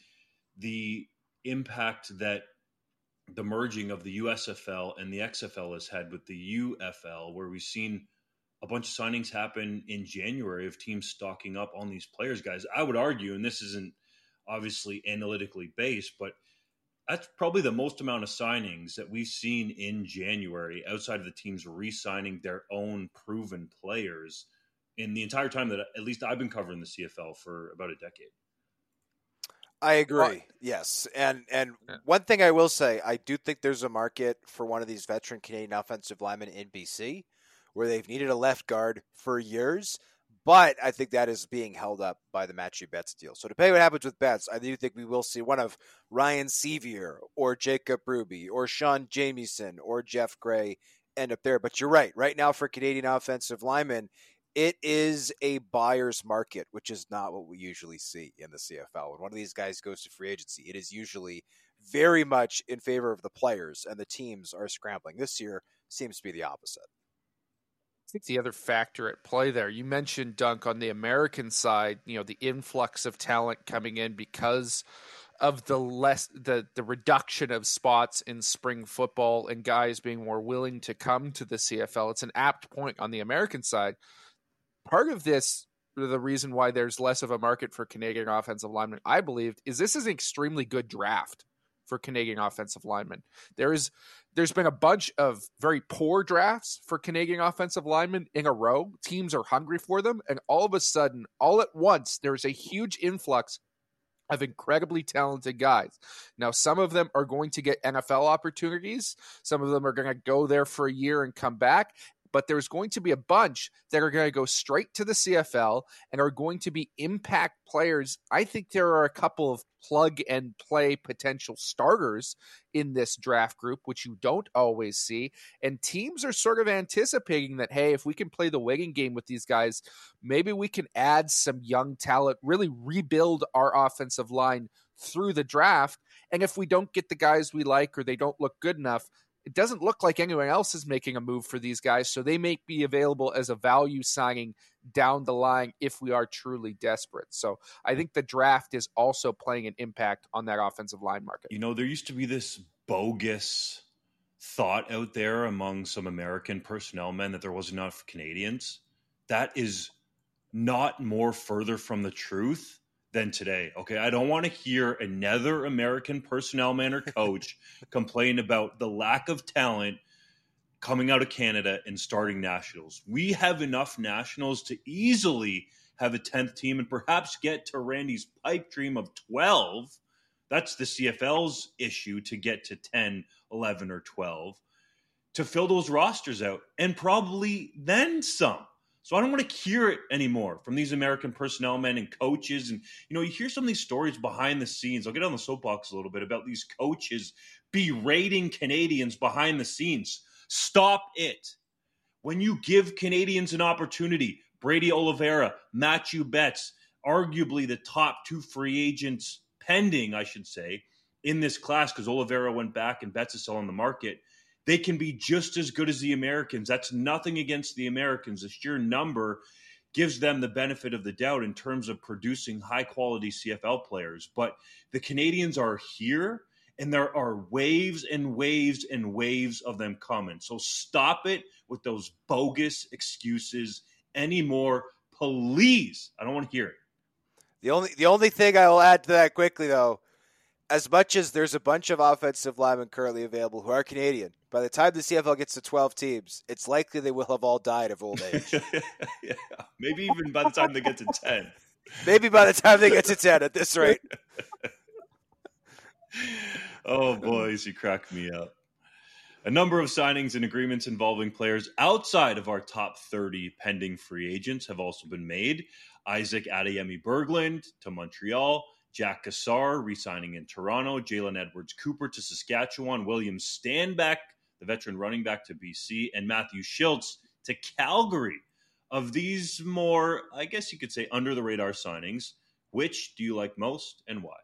the impact that the merging of the U S F L and the X F L has had with the U F L, where we've seen a bunch of signings happen in January of teams stocking up on these players, guys. I would argue, and this isn't obviously analytically based, but that's probably the most amount of signings that we've seen in January outside of the teams re-signing their own proven players in the entire time that at least I've been covering the C F L for about a decade. I agree. Yes. And and yeah. One thing I will say, I do think there's a market for one of these veteran Canadian offensive linemen in B C where they've needed a left guard for years. But I think that is being held up by the Matthew Betts deal. So depending on what happens with Betts, I do think we will see one of Ryan Sevier or Jacob Ruby or Sean Jamieson or Jeff Gray end up there. But you're right. Right now for Canadian offensive linemen, it is a buyer's market, which is not what we usually see in the C F L. When one of these guys goes to free agency, it is usually very much in favor of the players, and the teams are scrambling. This year seems to be the opposite. I think the other factor at play there, you mentioned, Dunk, on the American side, you know, the influx of talent coming in because of the less the the reduction of spots in spring football and guys being more willing to come to the C F L. It's an apt point on the American side. Part of this, the reason why there's less of a market for Canadian offensive linemen, I believe, is this is an extremely good draft for Canadian offensive linemen. There is, there's been a bunch of very poor drafts for Canadian offensive linemen in a row. Teams are hungry for them, and all of a sudden, all at once, there's a huge influx of incredibly talented guys. Now, some of them are going to get N F L opportunities. Some of them are going to go there for a year and come back. But there's going to be a bunch that are going to go straight to the C F L and are going to be impact players. I think there are a couple of plug and play potential starters in this draft group, which you don't always see. And teams are sort of anticipating that, hey, if we can play the waiting game with these guys, maybe we can add some young talent, really rebuild our offensive line through the draft. And if we don't get the guys we like or they don't look good enough, it doesn't look like anyone else is making a move for these guys, so they may be available as a value signing down the line if we are truly desperate. So I think the draft is also playing an impact on that offensive line market. You know, there used to be this bogus thought out there among some American personnel men that there wasn't enough Canadians. That is not more further from the truth than today. Okay, I don't want to hear another American personnel man or coach complain about the lack of talent coming out of Canada and starting nationals. We have enough nationals to easily have a tenth team and perhaps get to Randy's pipe dream of twelve. That's the C F L's issue, to get to ten, eleven, or twelve, to fill those rosters out, and probably then some. So I don't want to hear it anymore from these American personnel men and coaches. And, you know, you hear some of these stories behind the scenes. I'll get on the soapbox a little bit about these coaches berating Canadians behind the scenes. Stop it. When you give Canadians an opportunity, Brady Oliveira, Matthew Betts, arguably the top two free agents pending, I should say, in this class, because Oliveira went back and Betts is still on the market, they can be just as good as the Americans. That's nothing against the Americans. The sheer number gives them the benefit of the doubt in terms of producing high-quality C F L players. But the Canadians are here, and there are waves and waves and waves of them coming. So stop it with those bogus excuses anymore, please. I don't want to hear it. The only the only thing I will add to that quickly, though, as much as there's a bunch of offensive linemen currently available who are Canadian, by the time the C F L gets to twelve teams, it's likely they will have all died of old age. Yeah. Maybe even by the time they get to ten. Maybe by the time they get to ten at this rate. Oh, boys, you crack me up. A number of signings and agreements involving players outside of our top thirty pending free agents have also been made. Isaac Adeyemi-Berglund to Montreal, Jack Cassar re-signing in Toronto, Jalen Edwards-Cooper to Saskatchewan, William Stanback, the veteran running back, to B C, and Matthew Schultz to Calgary. Of these more, I guess you could say, under-the-radar signings, which do you like most and why?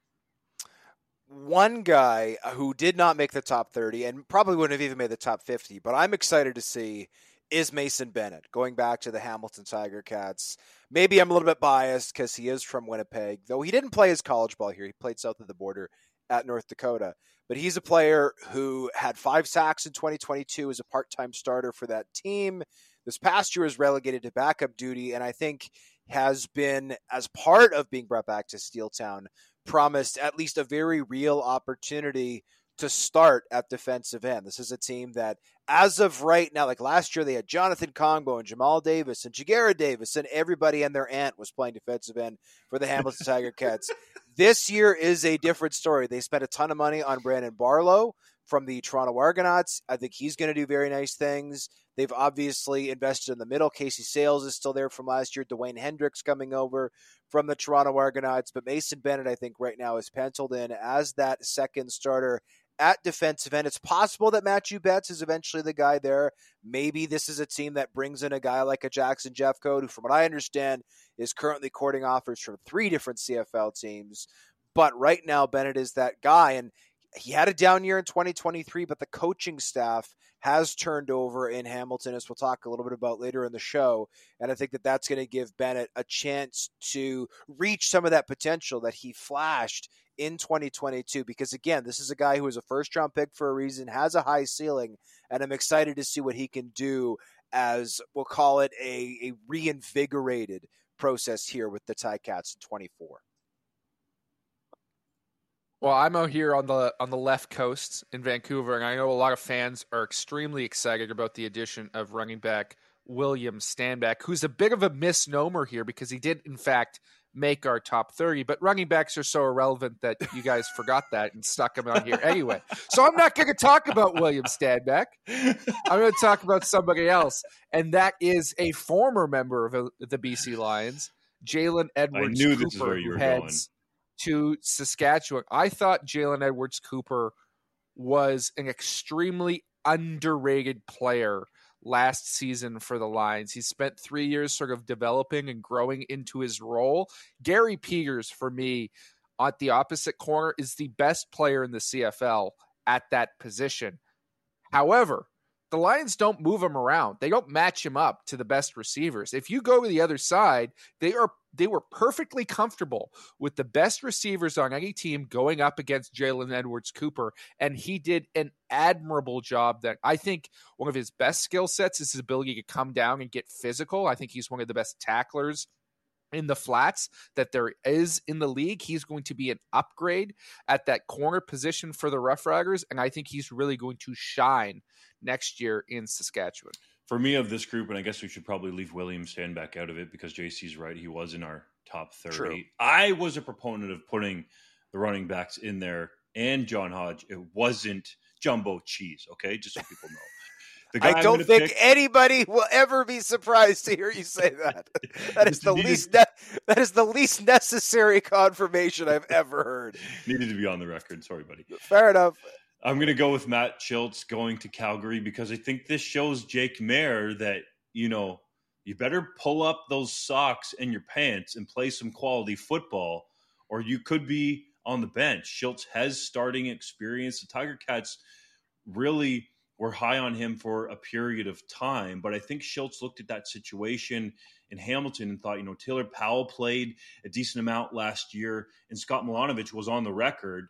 One guy who did not make the top thirty and probably wouldn't have even made the top fifty, but I'm excited to see, is Mason Bennett, going back to the Hamilton Tiger Cats. Maybe I'm a little bit biased because he is from Winnipeg, though he didn't play his college ball here. He played south of the border at North Dakota. But he's a player who had five sacks in twenty twenty-two as a part-time starter for that team. this past year was relegated to backup duty, and I think has been, as part of being brought back to Steeltown, promised at least a very real opportunity to start at defensive end. This is a team that, as of right now, like last year, they had Jonathan Kongbo and Jamal Davis and Jagera Davis, and everybody and their aunt was playing defensive end for the Hamilton Tiger Cats. This year is a different story. They spent a ton of money on Brandon Barlow from the Toronto Argonauts. I think he's going to do very nice things. They've obviously invested in the middle. Casey Sales is still there from last year. Dwayne Hendricks coming over from the Toronto Argonauts. But Mason Bennett, I think, right now is penciled in as that second starter at defensive end. It's possible that Matthew Betts is eventually the guy there. Maybe this is a team that brings in a guy like a Jackson Jeffcoat, who, from what I understand, is currently courting offers from three different C F L teams. But right now, Bennett is that guy. And he had a down year in twenty twenty-three, but the coaching staff has turned over in Hamilton, as we'll talk a little bit about later in the show. And I think that that's going to give Bennett a chance to reach some of that potential that he flashed in twenty twenty-two. Because, again, this is a guy who was a first-round pick for a reason, has a high ceiling, and I'm excited to see what he can do as, we'll call it, a, a reinvigorated process here with the Ticats in twenty-four. Well, I'm out here on the on the left coast in Vancouver, and I know a lot of fans are extremely excited about the addition of running back William Stanback, who's a bit of a misnomer here because he did, in fact, make our top thirty. But running backs are so irrelevant that you guys forgot that and stuck him on here anyway. So I'm not going to talk about William Stanback. I'm going to talk about somebody else, and that is a former member of the B C Lions, Jalen Edwards. I knew Cooper, this is where you were heads going. To Saskatchewan. I thought Jalen Edwards Cooper was an extremely underrated player last season for the Lions. He spent three years sort of developing and growing into his role. Gary Peters, for me, at the opposite corner, is the best player in the C F L at that position. However, the Lions don't move him around. They don't match him up to the best receivers. If you go to the other side, they are they were perfectly comfortable with the best receivers on any team going up against Jalen Edwards Cooper, and he did an admirable job. That I think one of his best skill sets is his ability to come down and get physical. I think he's one of the best tacklers in the flats that there is in the league. He's going to be an upgrade at that corner position for the Rough Riders, and I think he's really going to shine next year in Saskatchewan. For me, of this group, and I guess we should probably leave William Stanback out of it because J C's right. He was in our top thirty. True. I was a proponent of putting the running backs in there and John Hodge. It wasn't Jumbo Cheese, okay? Just so people know. The guy I don't think pick, anybody will ever be surprised to hear you say that. That is the needed, least ne- that is the least necessary confirmation I've ever heard. Needed to be on the record. Sorry, buddy. Fair enough. I'm going to go with Matt Schultz going to Calgary because I think this shows Jake Maier that, you know, you better pull up those socks and your pants and play some quality football, or you could be on the bench. Schultz has starting experience. The Tiger Cats really were high on him for a period of time, but I think Schultz looked at that situation in Hamilton and thought, you know, Taylor Powell played a decent amount last year, and Scott Milanovic was on the record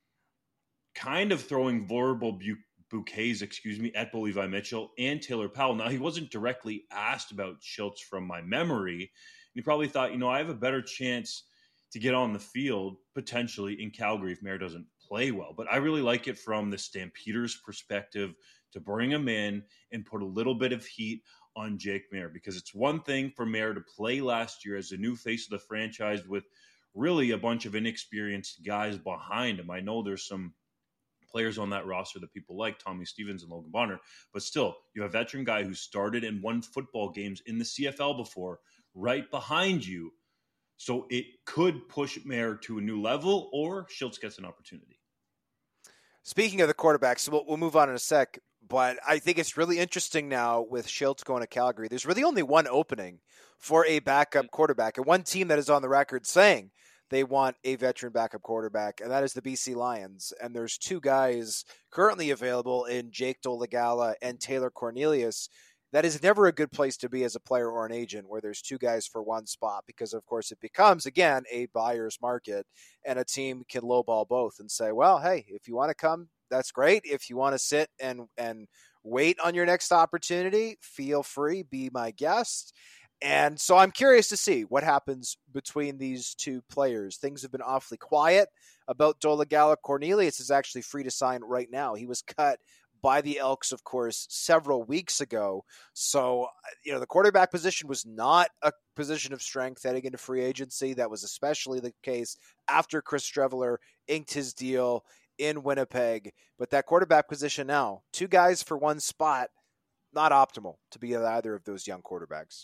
kind of throwing verbal bu- bouquets, excuse me, at Bo Levi Mitchell and Taylor Powell. Now, he wasn't directly asked about Schultz from my memory. He probably thought, you know, I have a better chance to get on the field potentially in Calgary if Maier doesn't play well. But I really like it from the Stampeders' perspective to bring him in and put a little bit of heat on Jake Maier, because it's one thing for Maier to play last year as a new face of the franchise with really a bunch of inexperienced guys behind him. I know there's some players on that roster that people like, Tommy Stevens and Logan Bonner, but still, you have a veteran guy who started and won football games in the C F L before right behind you. So it could push Maier to a new level, or Schultz gets an opportunity. Speaking of the quarterbacks, we'll, we'll move on in a sec, but I think it's really interesting now with Schultz going to Calgary. There's really only one opening for a backup quarterback, and one team that is on the record saying they want a veteran backup quarterback, and that is the B C Lions. And there's two guys currently available in Jake Dolegala and Taylor Cornelius. That is never a good place to be as a player or an agent, where there's two guys for one spot, because, of course, it becomes, again, a buyer's market, and a team can lowball both and say, well, hey, if you want to come, that's great. If you want to sit and and wait on your next opportunity. Feel free, be my guest. And so I'm curious to see what happens between these two players. Things have been awfully quiet about Dolegala. Cornelius is actually free to sign right now. He was cut by the Elks, of course, several weeks ago. So, you know, the quarterback position was not a position of strength heading into free agency. That was especially the case after Chris Streveler inked his deal in Winnipeg. But that quarterback position now, two guys for one spot, not optimal to be either of those young quarterbacks.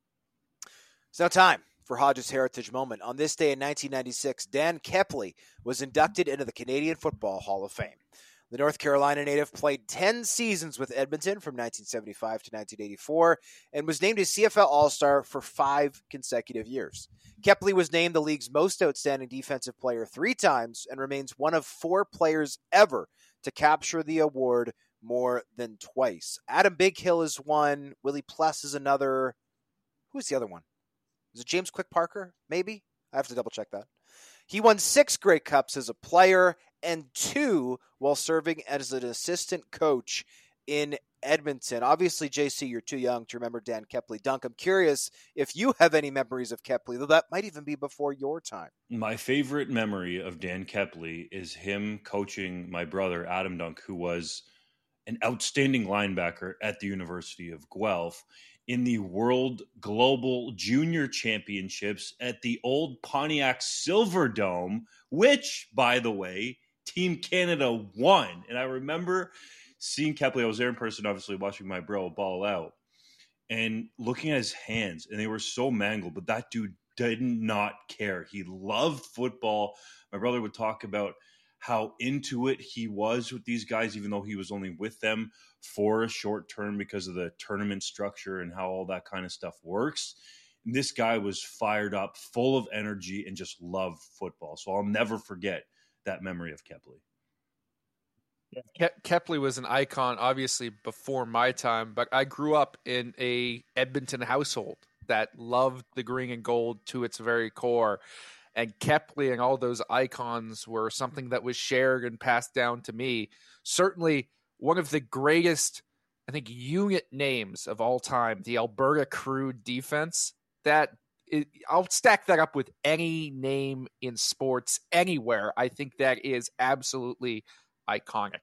It's now time for Hodges Heritage Moment. On this day in nineteen ninety-six, Dan Kepley was inducted into the Canadian Football Hall of Fame. The North Carolina native played ten seasons with Edmonton from nineteen seventy-five to nineteen eighty-four and was named a C F L All-Star for five consecutive years. Kepley was named the league's most outstanding defensive player three times and remains one of four players ever to capture the award more than twice. Adam Bighill is one. Willie Pless is another. Who's the other one? Is it James Quick Parker? Maybe? I have to double check that. He won six Grey Cups as a player and two while serving as an assistant coach in Edmonton. Obviously, J C, you're too young to remember Dan Kepley. Dunk, I'm curious if you have any memories of Kepley, though that might even be before your time. My favorite memory of Dan Kepley is him coaching my brother, Adam Dunk, who was an outstanding linebacker at the University of Guelph, in the World Global Junior Championships at the old Pontiac Silverdome, which, by the way, Team Canada won. And I remember seeing Kepley. I was there in person, obviously, watching my bro ball out and looking at his hands, and they were so mangled, but that dude did not care. He loved football. My brother would talk about how into it he was with these guys, even though he was only with them for a short term because of the tournament structure and how all that kind of stuff works. And this guy was fired up, full of energy, and just loved football. So I'll never forget that memory of Kepley. Yeah. Ke- Kepley was an icon, obviously, before my time, but I grew up in a Edmonton household that loved the green and gold to its very core. And Kepley and all those icons were something that was shared and passed down to me. Certainly one of the greatest, I think, unit names of all time, the Alberta Crew defense. That it, I'll stack that up with any name in sports anywhere. I think that is absolutely iconic.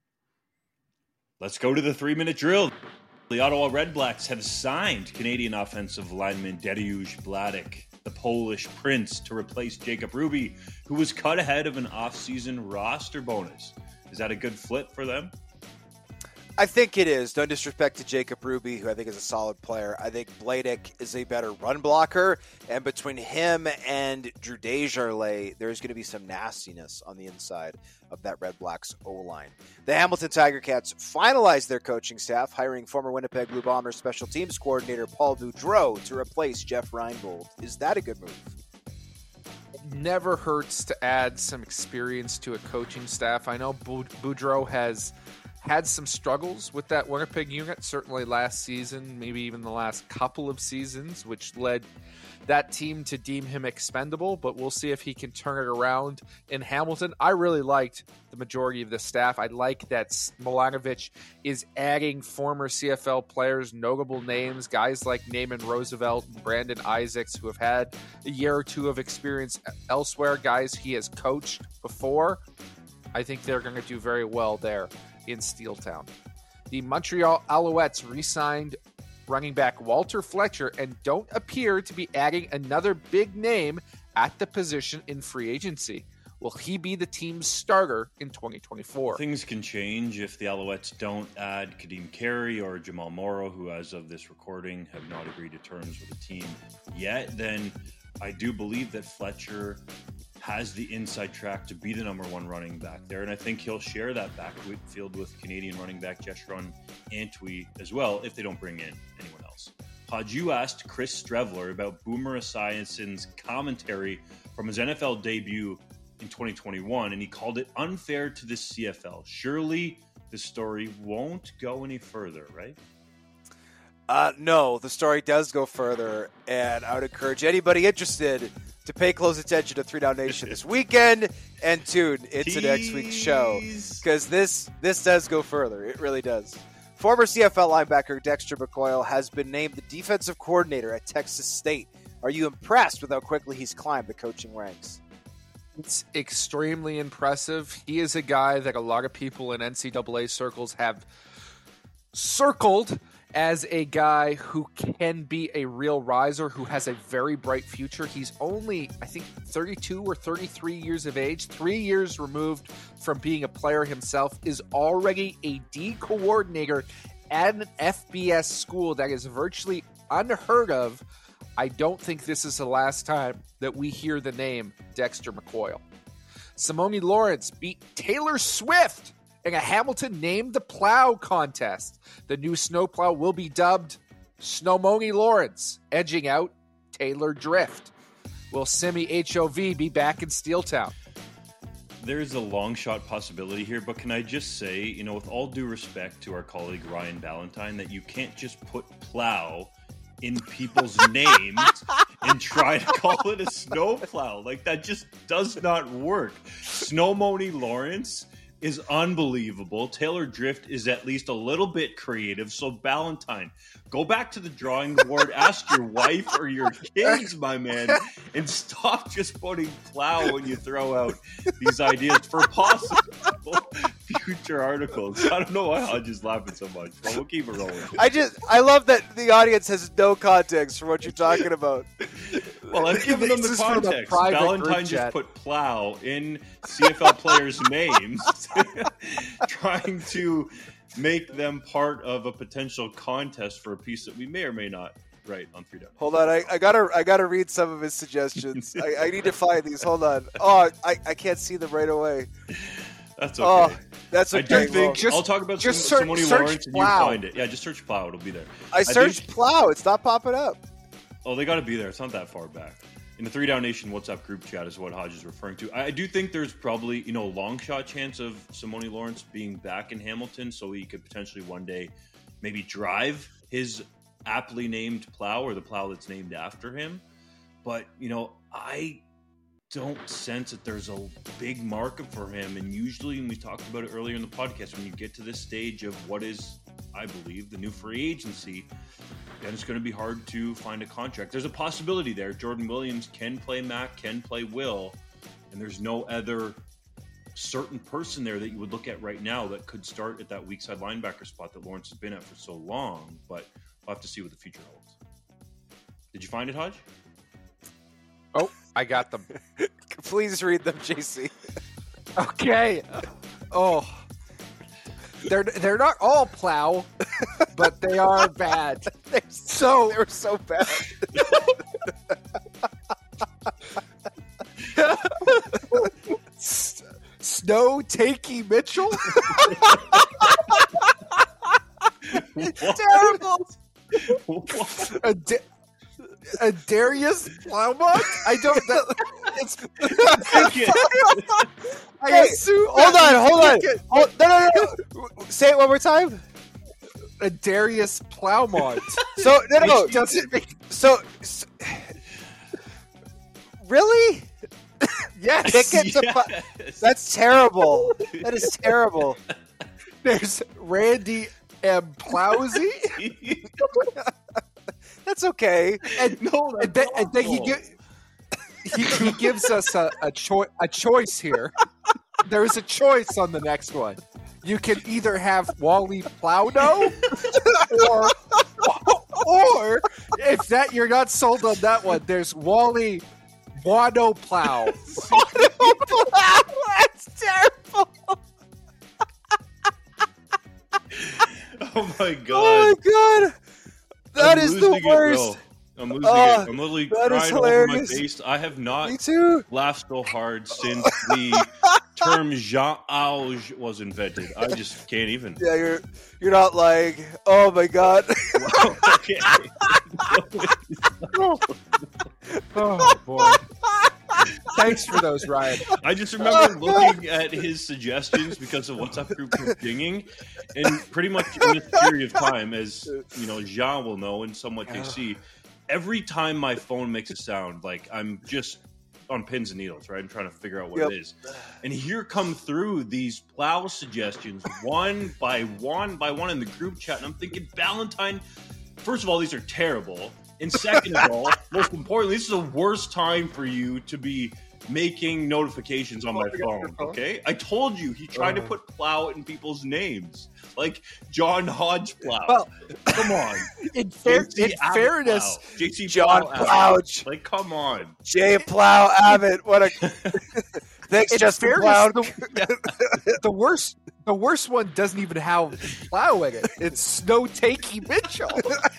Let's go to the three-minute drill. The Ottawa Redblacks have signed Canadian offensive lineman Dariusz Bladek, the Polish prince, to replace Jacob Ruby, who was cut ahead of an off-season roster bonus. Is that a good flip for them? I think it is. No disrespect to Jacob Ruby, who I think is a solid player. I think Bladek is a better run blocker, and between him and Drew Desjardins, there's going to be some nastiness on the inside of that Red Blacks O-line. The Hamilton Tiger Cats finalized their coaching staff, hiring former Winnipeg Blue Bombers special teams coordinator Paul Boudreau to replace Jeff Reinbold. Is that a good move? It never hurts to add some experience to a coaching staff. I know Boudreau has had some struggles with that Winnipeg unit, certainly last season, maybe even the last couple of seasons, which led that team to deem him expendable, but we'll see if he can turn it around in Hamilton. I really liked the majority of the staff. I like that Milanovic is adding former C F L players, notable names, guys like Naaman Roosevelt and Brandon Isaacs, who have had a year or two of experience elsewhere, guys he has coached before. I think they're going to do very well there in Steeltown. The Montreal Alouettes re-signed running back Walter Fletcher and don't appear to be adding another big name at the position in free agency. Will he be the team's starter in twenty twenty-four? Things can change if the Alouettes don't add Kadeem Carey or Jamal Morrow, who as of this recording have not agreed to terms with the team yet. Then I do believe that Fletcher has the inside track to be the number one running back there, and I think he'll share that backfield with Canadian running back Jeshurun Antwi as well if they don't bring in anyone else. Pod, you asked Chris Streveler about Boomer Esiason's commentary from his N F L debut in twenty twenty-one, and he called it unfair to the C F L. Surely the story won't go any further, right? Uh, no, the story does go further, and I would encourage anybody interested to pay close attention to Three Down Nation this weekend and tune into Tease. next week's show, because this this does go further. It really does. Former C F L linebacker Dexter McCoyle has been named the defensive coordinator at Texas State. Are you impressed with how quickly he's climbed the coaching ranks? It's extremely impressive. He is a guy that a lot of people in N C double A circles have circled as a guy who can be a real riser, who has a very bright future. He's only, I think, thirty-two or thirty-three years of age, three years removed from being a player himself, is already a D coordinator at an F B S school that is virtually unheard of. I don't think this is the last time that we hear the name Dexter McCoyle. Simone Lawrence beat Taylor Swift in a Hamilton Named the Plow contest. The new snowplow will be dubbed Snowmoni Lawrence, edging out Taylor Drift. Will Simi H O V be back in Steeltown? There's a long shot possibility here, but can I just say, you know, with all due respect to our colleague Ryan Ballantyne, that you can't just put plow in people's names and try to call it a snowplow. Like, that just does not work. Snowmoni Lawrence is unbelievable. Taylor Drift is at least a little bit creative. So Ballantyne, go back to the drawing board, ask your wife or your kids, my man, and stop just putting plow when you throw out these ideas for possible future articles. I don't know why Hodge is laughing so much, but we'll keep it rolling. I just, I love that the audience has no context for what you're talking about. Well, I've given them the This is from a context. private Ballantyne group just chat. put plow in C F L players' names, trying to make them part of a potential contest for a piece that we may or may not write on Three Down. Hold on, I, I gotta, I gotta read some of his suggestions. I, I need to find these. Hold on. Oh, I, I can't see them right away. That's Oh, okay. that's I okay. do well, think just- I'll talk about just Sim- search- Simone search Lawrence and you plow. find it. Yeah, just search plow. It'll be there. I searched think- plow. It's not popping up. Oh, they got to be there. It's not that far back. In the Three Down Nation WhatsApp group chat is what Hodge is referring to. I, I do think there's probably, you know, a long shot chance of Simone Lawrence being back in Hamilton, so he could potentially one day maybe drive his aptly named plow or the plow that's named after him. But, you know, I don't sense that there's a big market for him. And usually, and we talked about it earlier in the podcast, when you get to this stage of what is, I believe, the new free agency, then it's going to be hard to find a contract. There's a possibility there. Jordan Williams can play Mac, can play Will, and there's no other certain person there that you would look at right now that could start at that weak side linebacker spot that Lawrence has been at for so long. But we'll have to see what the future holds. Did you find it, Hodge? Oh, I got them. Please read them, J C. Okay. Oh. They're they're not all plow, but they are bad. They're So They were so bad. S- Snow Takey Mitchell. Terrible. What? a, da- a Darius Plowmont. I don't. That, it's. I Hey, assume. Hold that on, we hold on. pick it- Hold, no, no, no, no. Say it one more time. A Darius Plowmont. So no, no, no. Which doesn't make So, so really? yes. Pick it to pu- Yes. That's terrible. That is terrible. There's Randy M. Plowsy. That's okay. and No, and then, and then he, awful. gi- he he gives us a a, choi- a choice here. There is a choice on the next one. You can either have Wally Plowno, or or if that you're not sold on that one, there's Wally Wano Plow. That's terrible. Oh my god. Oh my god. That I'm is the losing it, worst. bro. I'm losing Oh, it. I'm literally that is crying all over my hilarious. face. I have not Me too. laughed so hard since the term Jean Auge was invented. I just can't even. Yeah, you're you're not lying. Oh my god. Okay. Oh boy! Thanks for those, Ryan. I just remember looking at his suggestions because of WhatsApp group was dinging, and pretty much in this period of time, as you know, Jean will know and somewhat K C, every time my phone makes a sound, like I'm just on pins and needles, right? I'm trying to figure out what Yep. it is. And here come through these plow suggestions, one by one by one in the group chat. And I'm thinking, Valentine, first of all, these are terrible. And second of all, most importantly, this is the worst time for you to be making notifications on my phone, okay? I told you, he tried to put plow in people's names. Like John Hodge Plow. Well, come on. In, fair, J C in Abbott fairness, Plow. J C John Plow Plow. Abbott. Like, come on. Jay Plow Abbott. What a thanks, in Justin fairness, Plow. the, the worst the worst one doesn't even have plow in it. It's Snow Takey Mitchell.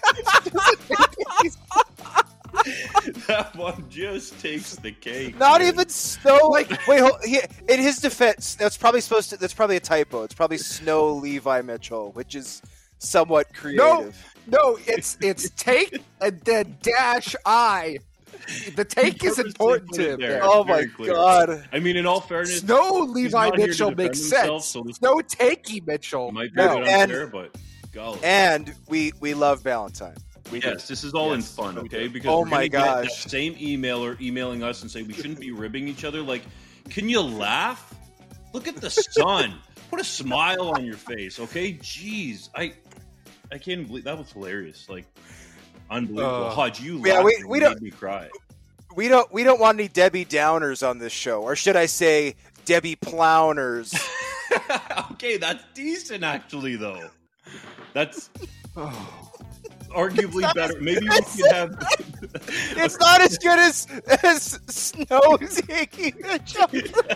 That one just takes the cake. Not man. even Snow. Like, wait, hold, he, in his defense, that's probably supposed to. That's probably a typo. It's probably Snow Levi Mitchell, which is somewhat creative. No, it's it's take and then dash I. The take is Purposely important put to it him. there. there. Oh Very my clear. god! I mean, in all fairness, Snow he's Levi not here to Mitchell defend makes himself, sense. so this Snow Takey Mitchell. might be No. a bit And- unfair, but golly. And we we love Valentine. We do. Yes, this is all in Yes. fun, okay? Because Oh we're my gonna get that gosh. same emailer emailing us and say we shouldn't be ribbing each other. Like, can you laugh? Look at the sun. Put a smile on your face, okay? Jeez, I I can't believe that was hilarious. Like, unbelievable. Uh, Hodge, you yeah, laughed we- and we made don't- me cry. We don't we don't want any Debbie Downers on this show, or should I say Debbie Plowners? Okay, that's decent, actually, though. That's arguably better. Maybe we could have. It's not as good as as Snow Taking Mitchell.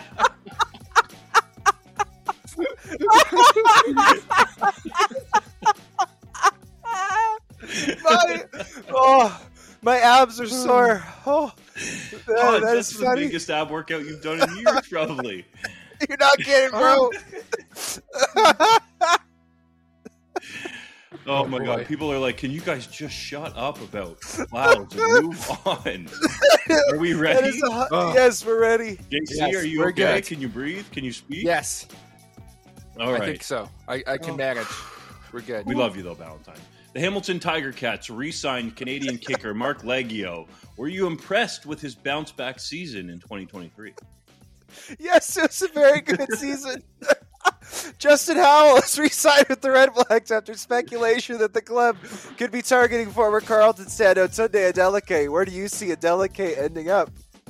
my, oh, my abs are sore. Oh, that, Oh, that that's is the funny. biggest ab workout you've done in years, probably. You're not kidding, bro. Oh my boy. god, people are like, can you guys just shut up about clouds and move on? Are we That ready? is a hot- Oh. yes, we're ready. J C, Yes, are you we're okay? good. Can you breathe? Can you speak? Yes, All I right. think so. I, I can Oh. manage. We're good. We love you though, Valentine. The Hamilton Tiger Cats re-signed Canadian kicker Mark Leggio. Were you impressed with his bounce-back season in twenty twenty-three? Yes, it was a very good season. Justin Howell has re-signed with the Red Blacks after speculation that the club could be targeting former Carlton standout Sunday Adeleke. Where do you see Adeleke ending up?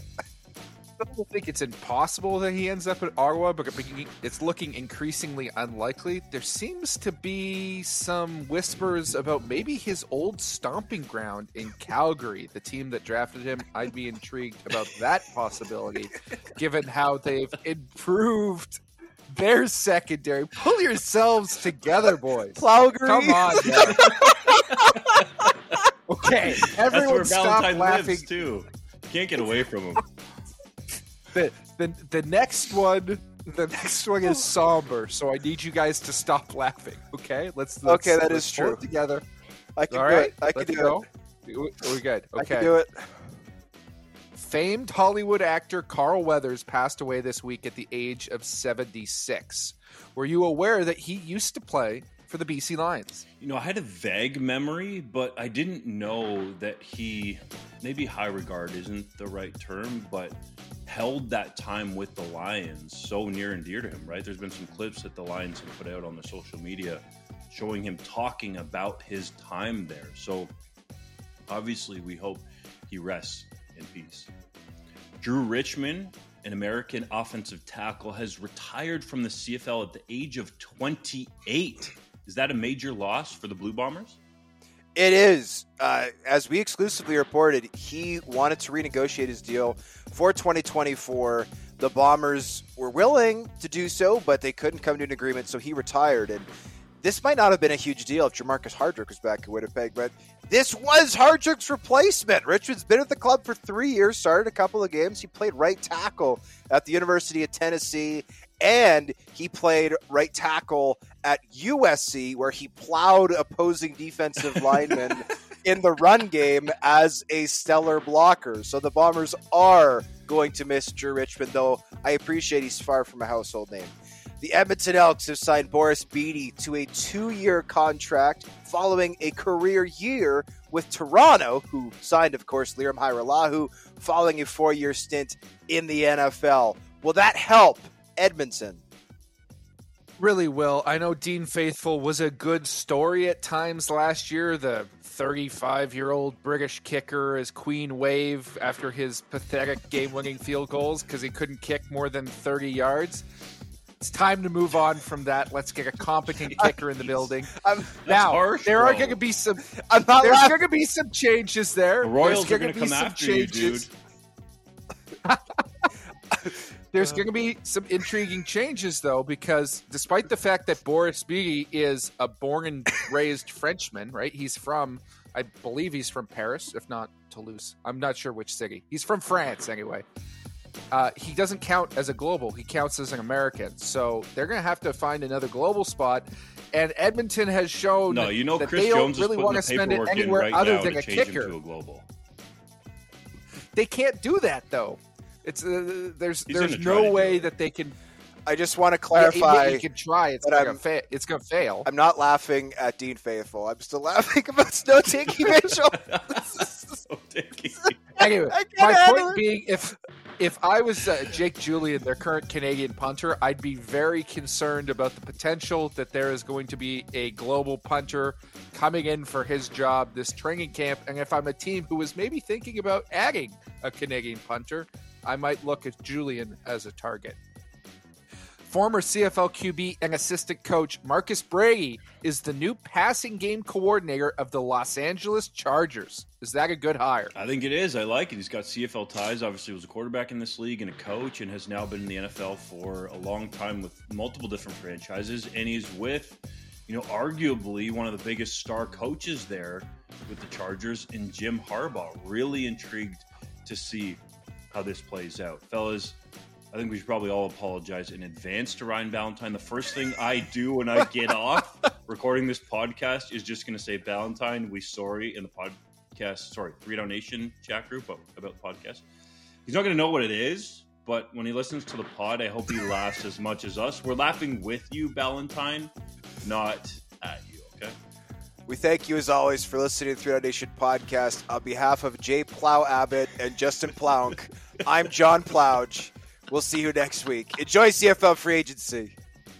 I don't think it's impossible that he ends up at Ottawa, but it's looking increasingly unlikely. There seems to be some whispers about maybe his old stomping ground in Calgary, the team that drafted him. I'd be intrigued about that possibility, given how they've improved their secondary. Pull yourselves together, boys. Plowgery. Come on, man. Okay, That's where everyone stop Valentine laughing. lives too. You can't get away from him. The, the the next one the next one is somber, so I need you guys to stop laughing. Okay, let's. let's Okay, that let's is pull true. it together. I can All do right, it. I can let's do go. it. We- We're good. I Okay. can do it. Famed Hollywood actor Carl Weathers passed away this week at the age of seventy-six. Were you aware that he used to play for the B C Lions? You know, I had a vague memory, but I didn't know that he, maybe high regard isn't the right term, but held that time with the Lions so near and dear to him, right? There's been some clips that the Lions have put out on their social media showing him talking about his time there. So obviously we hope he rests in peace. Drew Richmond, an American offensive tackle, has retired from the C F L at the age of twenty-eight. Is that a major loss for the Blue Bombers? It is. Uh, as we exclusively reported, he wanted to renegotiate his deal for twenty twenty-four. The Bombers were willing to do so, but they couldn't come to an agreement, so he retired. And this might not have been a huge deal if Jamarcus Hardrick was back in Winnipeg, but this was Hardrick's replacement. Richmond's been at the club for three years, started a couple of games. He played right tackle at the University of Tennessee, and he played right tackle at U S C, where he plowed opposing defensive linemen in the run game as a stellar blocker. So the Bombers are going to miss Drew Richmond, though I appreciate he's far from a household name. The Edmonton Elks have signed Boris Beattie to a two-year contract following a career year with Toronto, who signed, of course, Liram Hajrullahu following a four-year stint in the N F L. Will that help Edmonton? Really will. I know Dean Faithful was a good story at times last year. The thirty-five-year-old British kicker as Queen Wave after his pathetic game-winning field goals because he couldn't kick more than thirty yards. It's time to move on from that. Let's get a competent kicker in the building. I'm, now, harsh, there bro. are going to be some. I'm not There's laughing. going to be some changes there. The Royals There's are going to come be some after you, dude. There's going to be some intriguing changes, though, because despite the fact that Boris Bede is a born and raised Frenchman, right? He's from, I believe he's from Paris, if not Toulouse. I'm not sure which city. He's from France, anyway. Uh, he doesn't count as a global. He counts as an American. So they're going to have to find another global spot. And Edmonton has shown No, you know that Chris they Jones don't really is want putting to the spend it paperwork in anywhere right other now than to a change him kicker. to a global. They can't do that, though. It's uh, there's He's there's gonna try no to do way it. that they can. I just want to Yeah, clarify. you can try. It's that gonna I'm- fa- It's gonna fail. I'm not laughing at Dean Faithful. I'm still laughing about Snow Tinky Mitchell. So dicky. Anyway, I can't my handle point it. being, if if I was uh, Jake Julian, their current Canadian punter, I'd be very concerned about the potential that there is going to be a global punter coming in for his job this training camp. And if I'm a team who was maybe thinking about adding a Canadian punter, I might look at Julian as a target. Former C F L Q B and assistant coach Marcus Brady is the new passing game coordinator of the Los Angeles Chargers. Is that a good hire? I think it is. I like it. He's got C F L ties. Obviously, was a quarterback in this league and a coach, and has now been in the N F L for a long time with multiple different franchises. And he's with, you know, arguably one of the biggest star coaches there with the Chargers, in Jim Harbaugh. Really intrigued to see how this plays out, fellas. I think we should probably all apologize in advance to Ryan Ballantyne. The first thing I do when I get off recording this podcast is just going to say, Ballantyne, we sorry in the podcast, sorry, Three Down Nation chat group about, about the podcast. He's not going to know what it is, but when he listens to the pod, I hope he laughs as much as us. We're laughing with you, Ballantyne, not at you, okay? We thank you, as always, for listening to the Three Down Nation podcast. On behalf of Jay Plow Abbott and Justin Plowk, I'm John Plowge. We'll see you next week. Enjoy C F L free agency.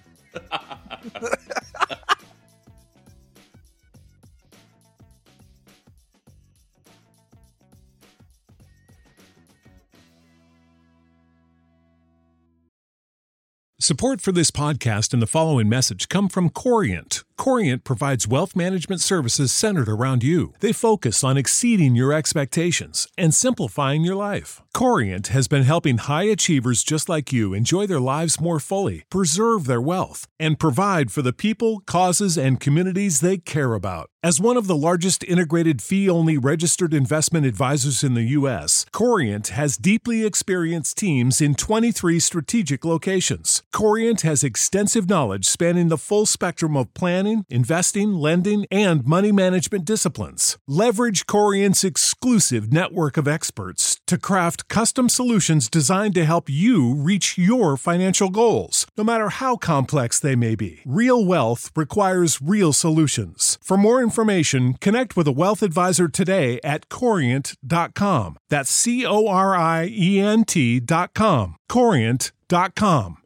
Support for this podcast and the following message come from Corient. Corient provides wealth management services centered around you. They focus on exceeding your expectations and simplifying your life. Corient has been helping high achievers just like you enjoy their lives more fully, preserve their wealth, and provide for the people, causes, and communities they care about. As one of the largest integrated fee-only registered investment advisors in the U S, Corient has deeply experienced teams in twenty-three strategic locations. Corient has extensive knowledge spanning the full spectrum of planning, investing, lending, and money management disciplines. Leverage Corient's exclusive network of experts to craft custom solutions designed to help you reach your financial goals, no matter how complex they may be. Real wealth requires real solutions. For more information, connect with a wealth advisor today at corient dot com. That's C O R I E N T dot com. corient dot com.